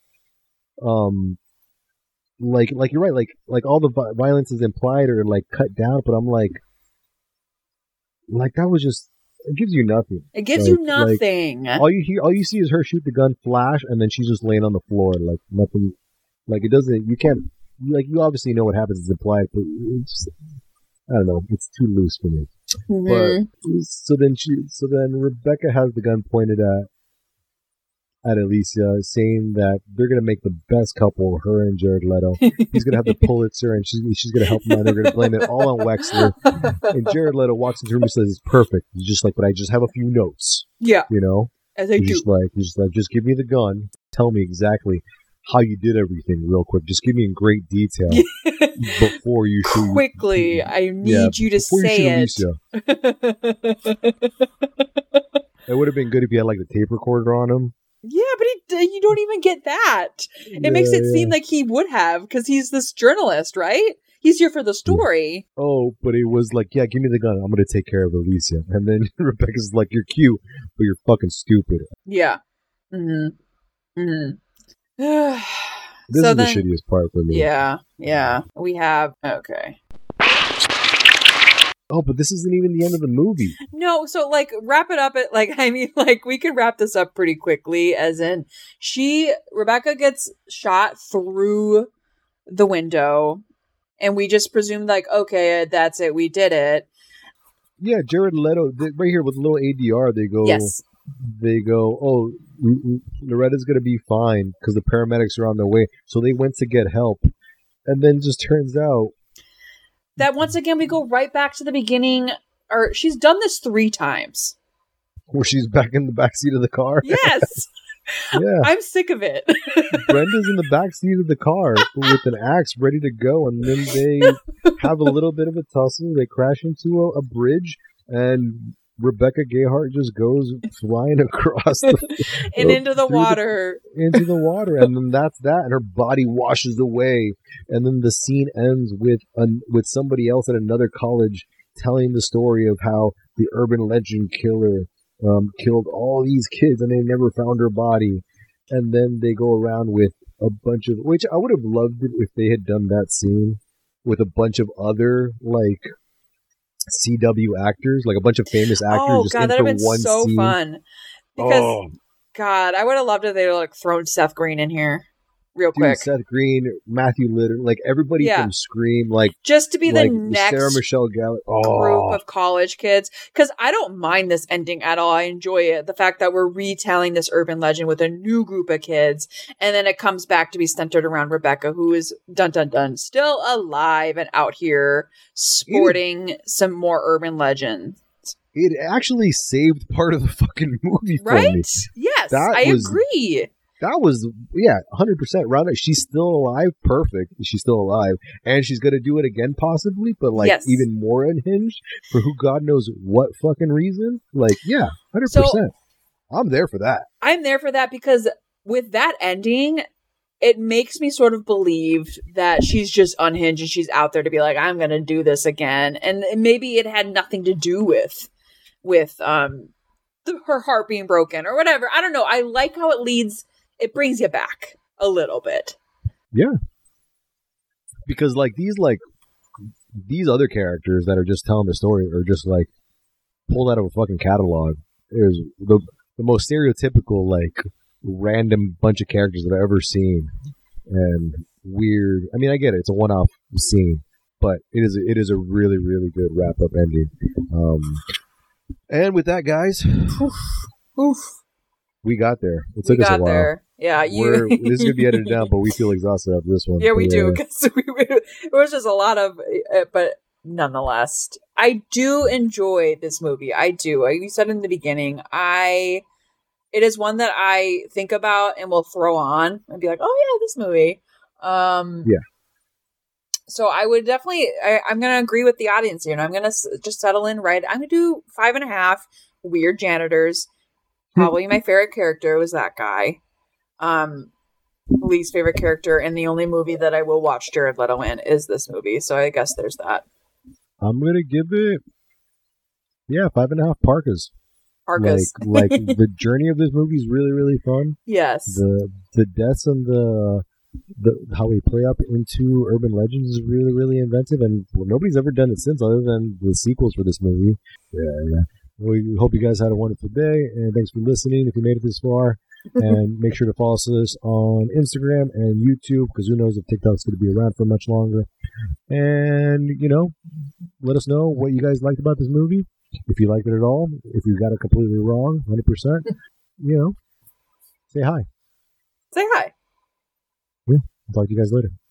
S1: like you're right, like all the violence is implied or, like, cut down, but I'm like that was just, it gives you nothing.
S2: It gives you nothing.
S1: Like, all you see is her shoot the gun, flash, and then she's just laying on the floor, like, nothing, like, it doesn't, you can't, like, you obviously know what happens is implied, but it's, I don't know, it's too loose for me. But so then Rebecca has the gun pointed at Alicia, saying that they're gonna make the best couple, her and Jared Leto. He's gonna have the Pulitzer, and she's gonna help him out. They're gonna blame it all on Wexler. And Jared Leto walks into the room and says, "It's perfect." He's just like, "But I just have a few notes."
S2: Yeah,
S1: as I do. He's just like, "Just give me the gun. Tell me exactly how you did everything real quick. Just give me in great detail before you shoot."
S2: Quickly, I need you to say it.
S1: It would have been good if you had, like, the tape recorder on him.
S2: Yeah, but you don't even get that. It makes it seem like he would have, because he's this journalist, right? He's here for the story.
S1: Oh, but it was like, yeah, give me the gun. I'm going to take care of Alicia. And then Rebecca's like, you're cute, but you're fucking stupid.
S2: Yeah.
S1: This is the shittiest part for me.
S2: Yeah. We have... Okay.
S1: Oh, but this isn't even the end of the movie.
S2: No, so, like, wrap it up at, like, I mean, like, we can wrap this up pretty quickly, as in, Rebecca gets shot through the window, and we just presume, like, okay, that's it, we did it.
S1: Yeah, Jared Leto, right here with a little ADR, they go, oh, Loretta's going to be fine, because the paramedics are on their way, so they went to get help, and then just turns out
S2: that once again we go right back to the beginning, or she's done this 3 times.
S1: Where she's back in the backseat of the car?
S2: Yes! Yeah. I'm sick of it.
S1: Brenda's in the backseat of the car with an axe ready to go, and then they have a little bit of a tussle. They crash into a bridge, and Rebecca Gayheart just goes flying across
S2: into the water.
S1: Into the water, and then that's that, and her body washes away, and then the scene ends with somebody else at another college telling the story of how the urban legend killer killed all these kids, and they never found her body, and then they go around with a bunch of, which I would have loved it if they had done that scene with a bunch of other like CW actors, like a bunch of famous actors.
S2: Oh
S1: just
S2: god,
S1: in
S2: that'd
S1: for
S2: have been
S1: one
S2: so
S1: scene.
S2: fun. Because God, I would have loved if they like thrown Seth Green in here real quick.
S1: Seth Green, Matthew Lillard, like everybody from Scream, like
S2: just to be
S1: like
S2: the next
S1: Sarah Michelle Gellar
S2: group of college kids. Because I don't mind this ending at all. I enjoy it. The fact that we're retelling this urban legend with a new group of kids, and then it comes back to be centered around Rebecca, who is dun dun dun still alive and out here sporting some more urban legends.
S1: It actually saved part of the fucking movie for
S2: right?
S1: me.
S2: Yes, I agree.
S1: That was, 100% right. She's still alive. Perfect. She's still alive. And she's going to do it again, possibly, but like even more unhinged for who God knows what fucking reason. Like, 100%. So, I'm there for that.
S2: I'm there for that because with that ending, it makes me sort of believe that she's just unhinged and she's out there to be like, I'm going to do this again. And maybe it had nothing to do with her heart being broken or whatever. I don't know. I like how it leads. It brings you back a little bit. Yeah.
S1: Because like these other characters that are just telling the story are just like pulled out of a fucking catalog. Is the most stereotypical like random bunch of characters that I've ever seen, and weird. I mean, I get it; it's a one-off scene, but it is a really, really good wrap-up ending. And with that, guys, we got there. It took us a while. There.
S2: Yeah,
S1: this is gonna be edited down, but we feel exhausted after this one.
S2: Yeah, we do because it was just a lot of, but nonetheless, I do enjoy this movie. I do. You said in the beginning, it is one that I think about and will throw on and be like, oh yeah, this movie. So I would definitely, I'm going to agree with the audience here, and I'm going to just settle in right. I'm going to do 5.5 weird janitors. Probably my favorite character was that guy. Least favorite character, and the only movie that I will watch Jared Leto in is this movie. So I guess there's that.
S1: I'm going to give it, 5.5 parkas.
S2: Parkas.
S1: Like the journey of this movie is really, really fun.
S2: Yes.
S1: The deaths and the how we play up into urban legends is really, really inventive, and nobody's ever done it since, other than the sequels for this movie. Yeah. We hope you guys had a wonderful day, and thanks for listening. If you made it this far, and make sure to follow us on Instagram and YouTube, because who knows if TikTok's going to be around for much longer. And let us know what you guys liked about this movie. If you liked it at all, if you got it completely wrong, 100%, say hi.
S2: Say hi.
S1: Yeah, I'll talk to you guys later.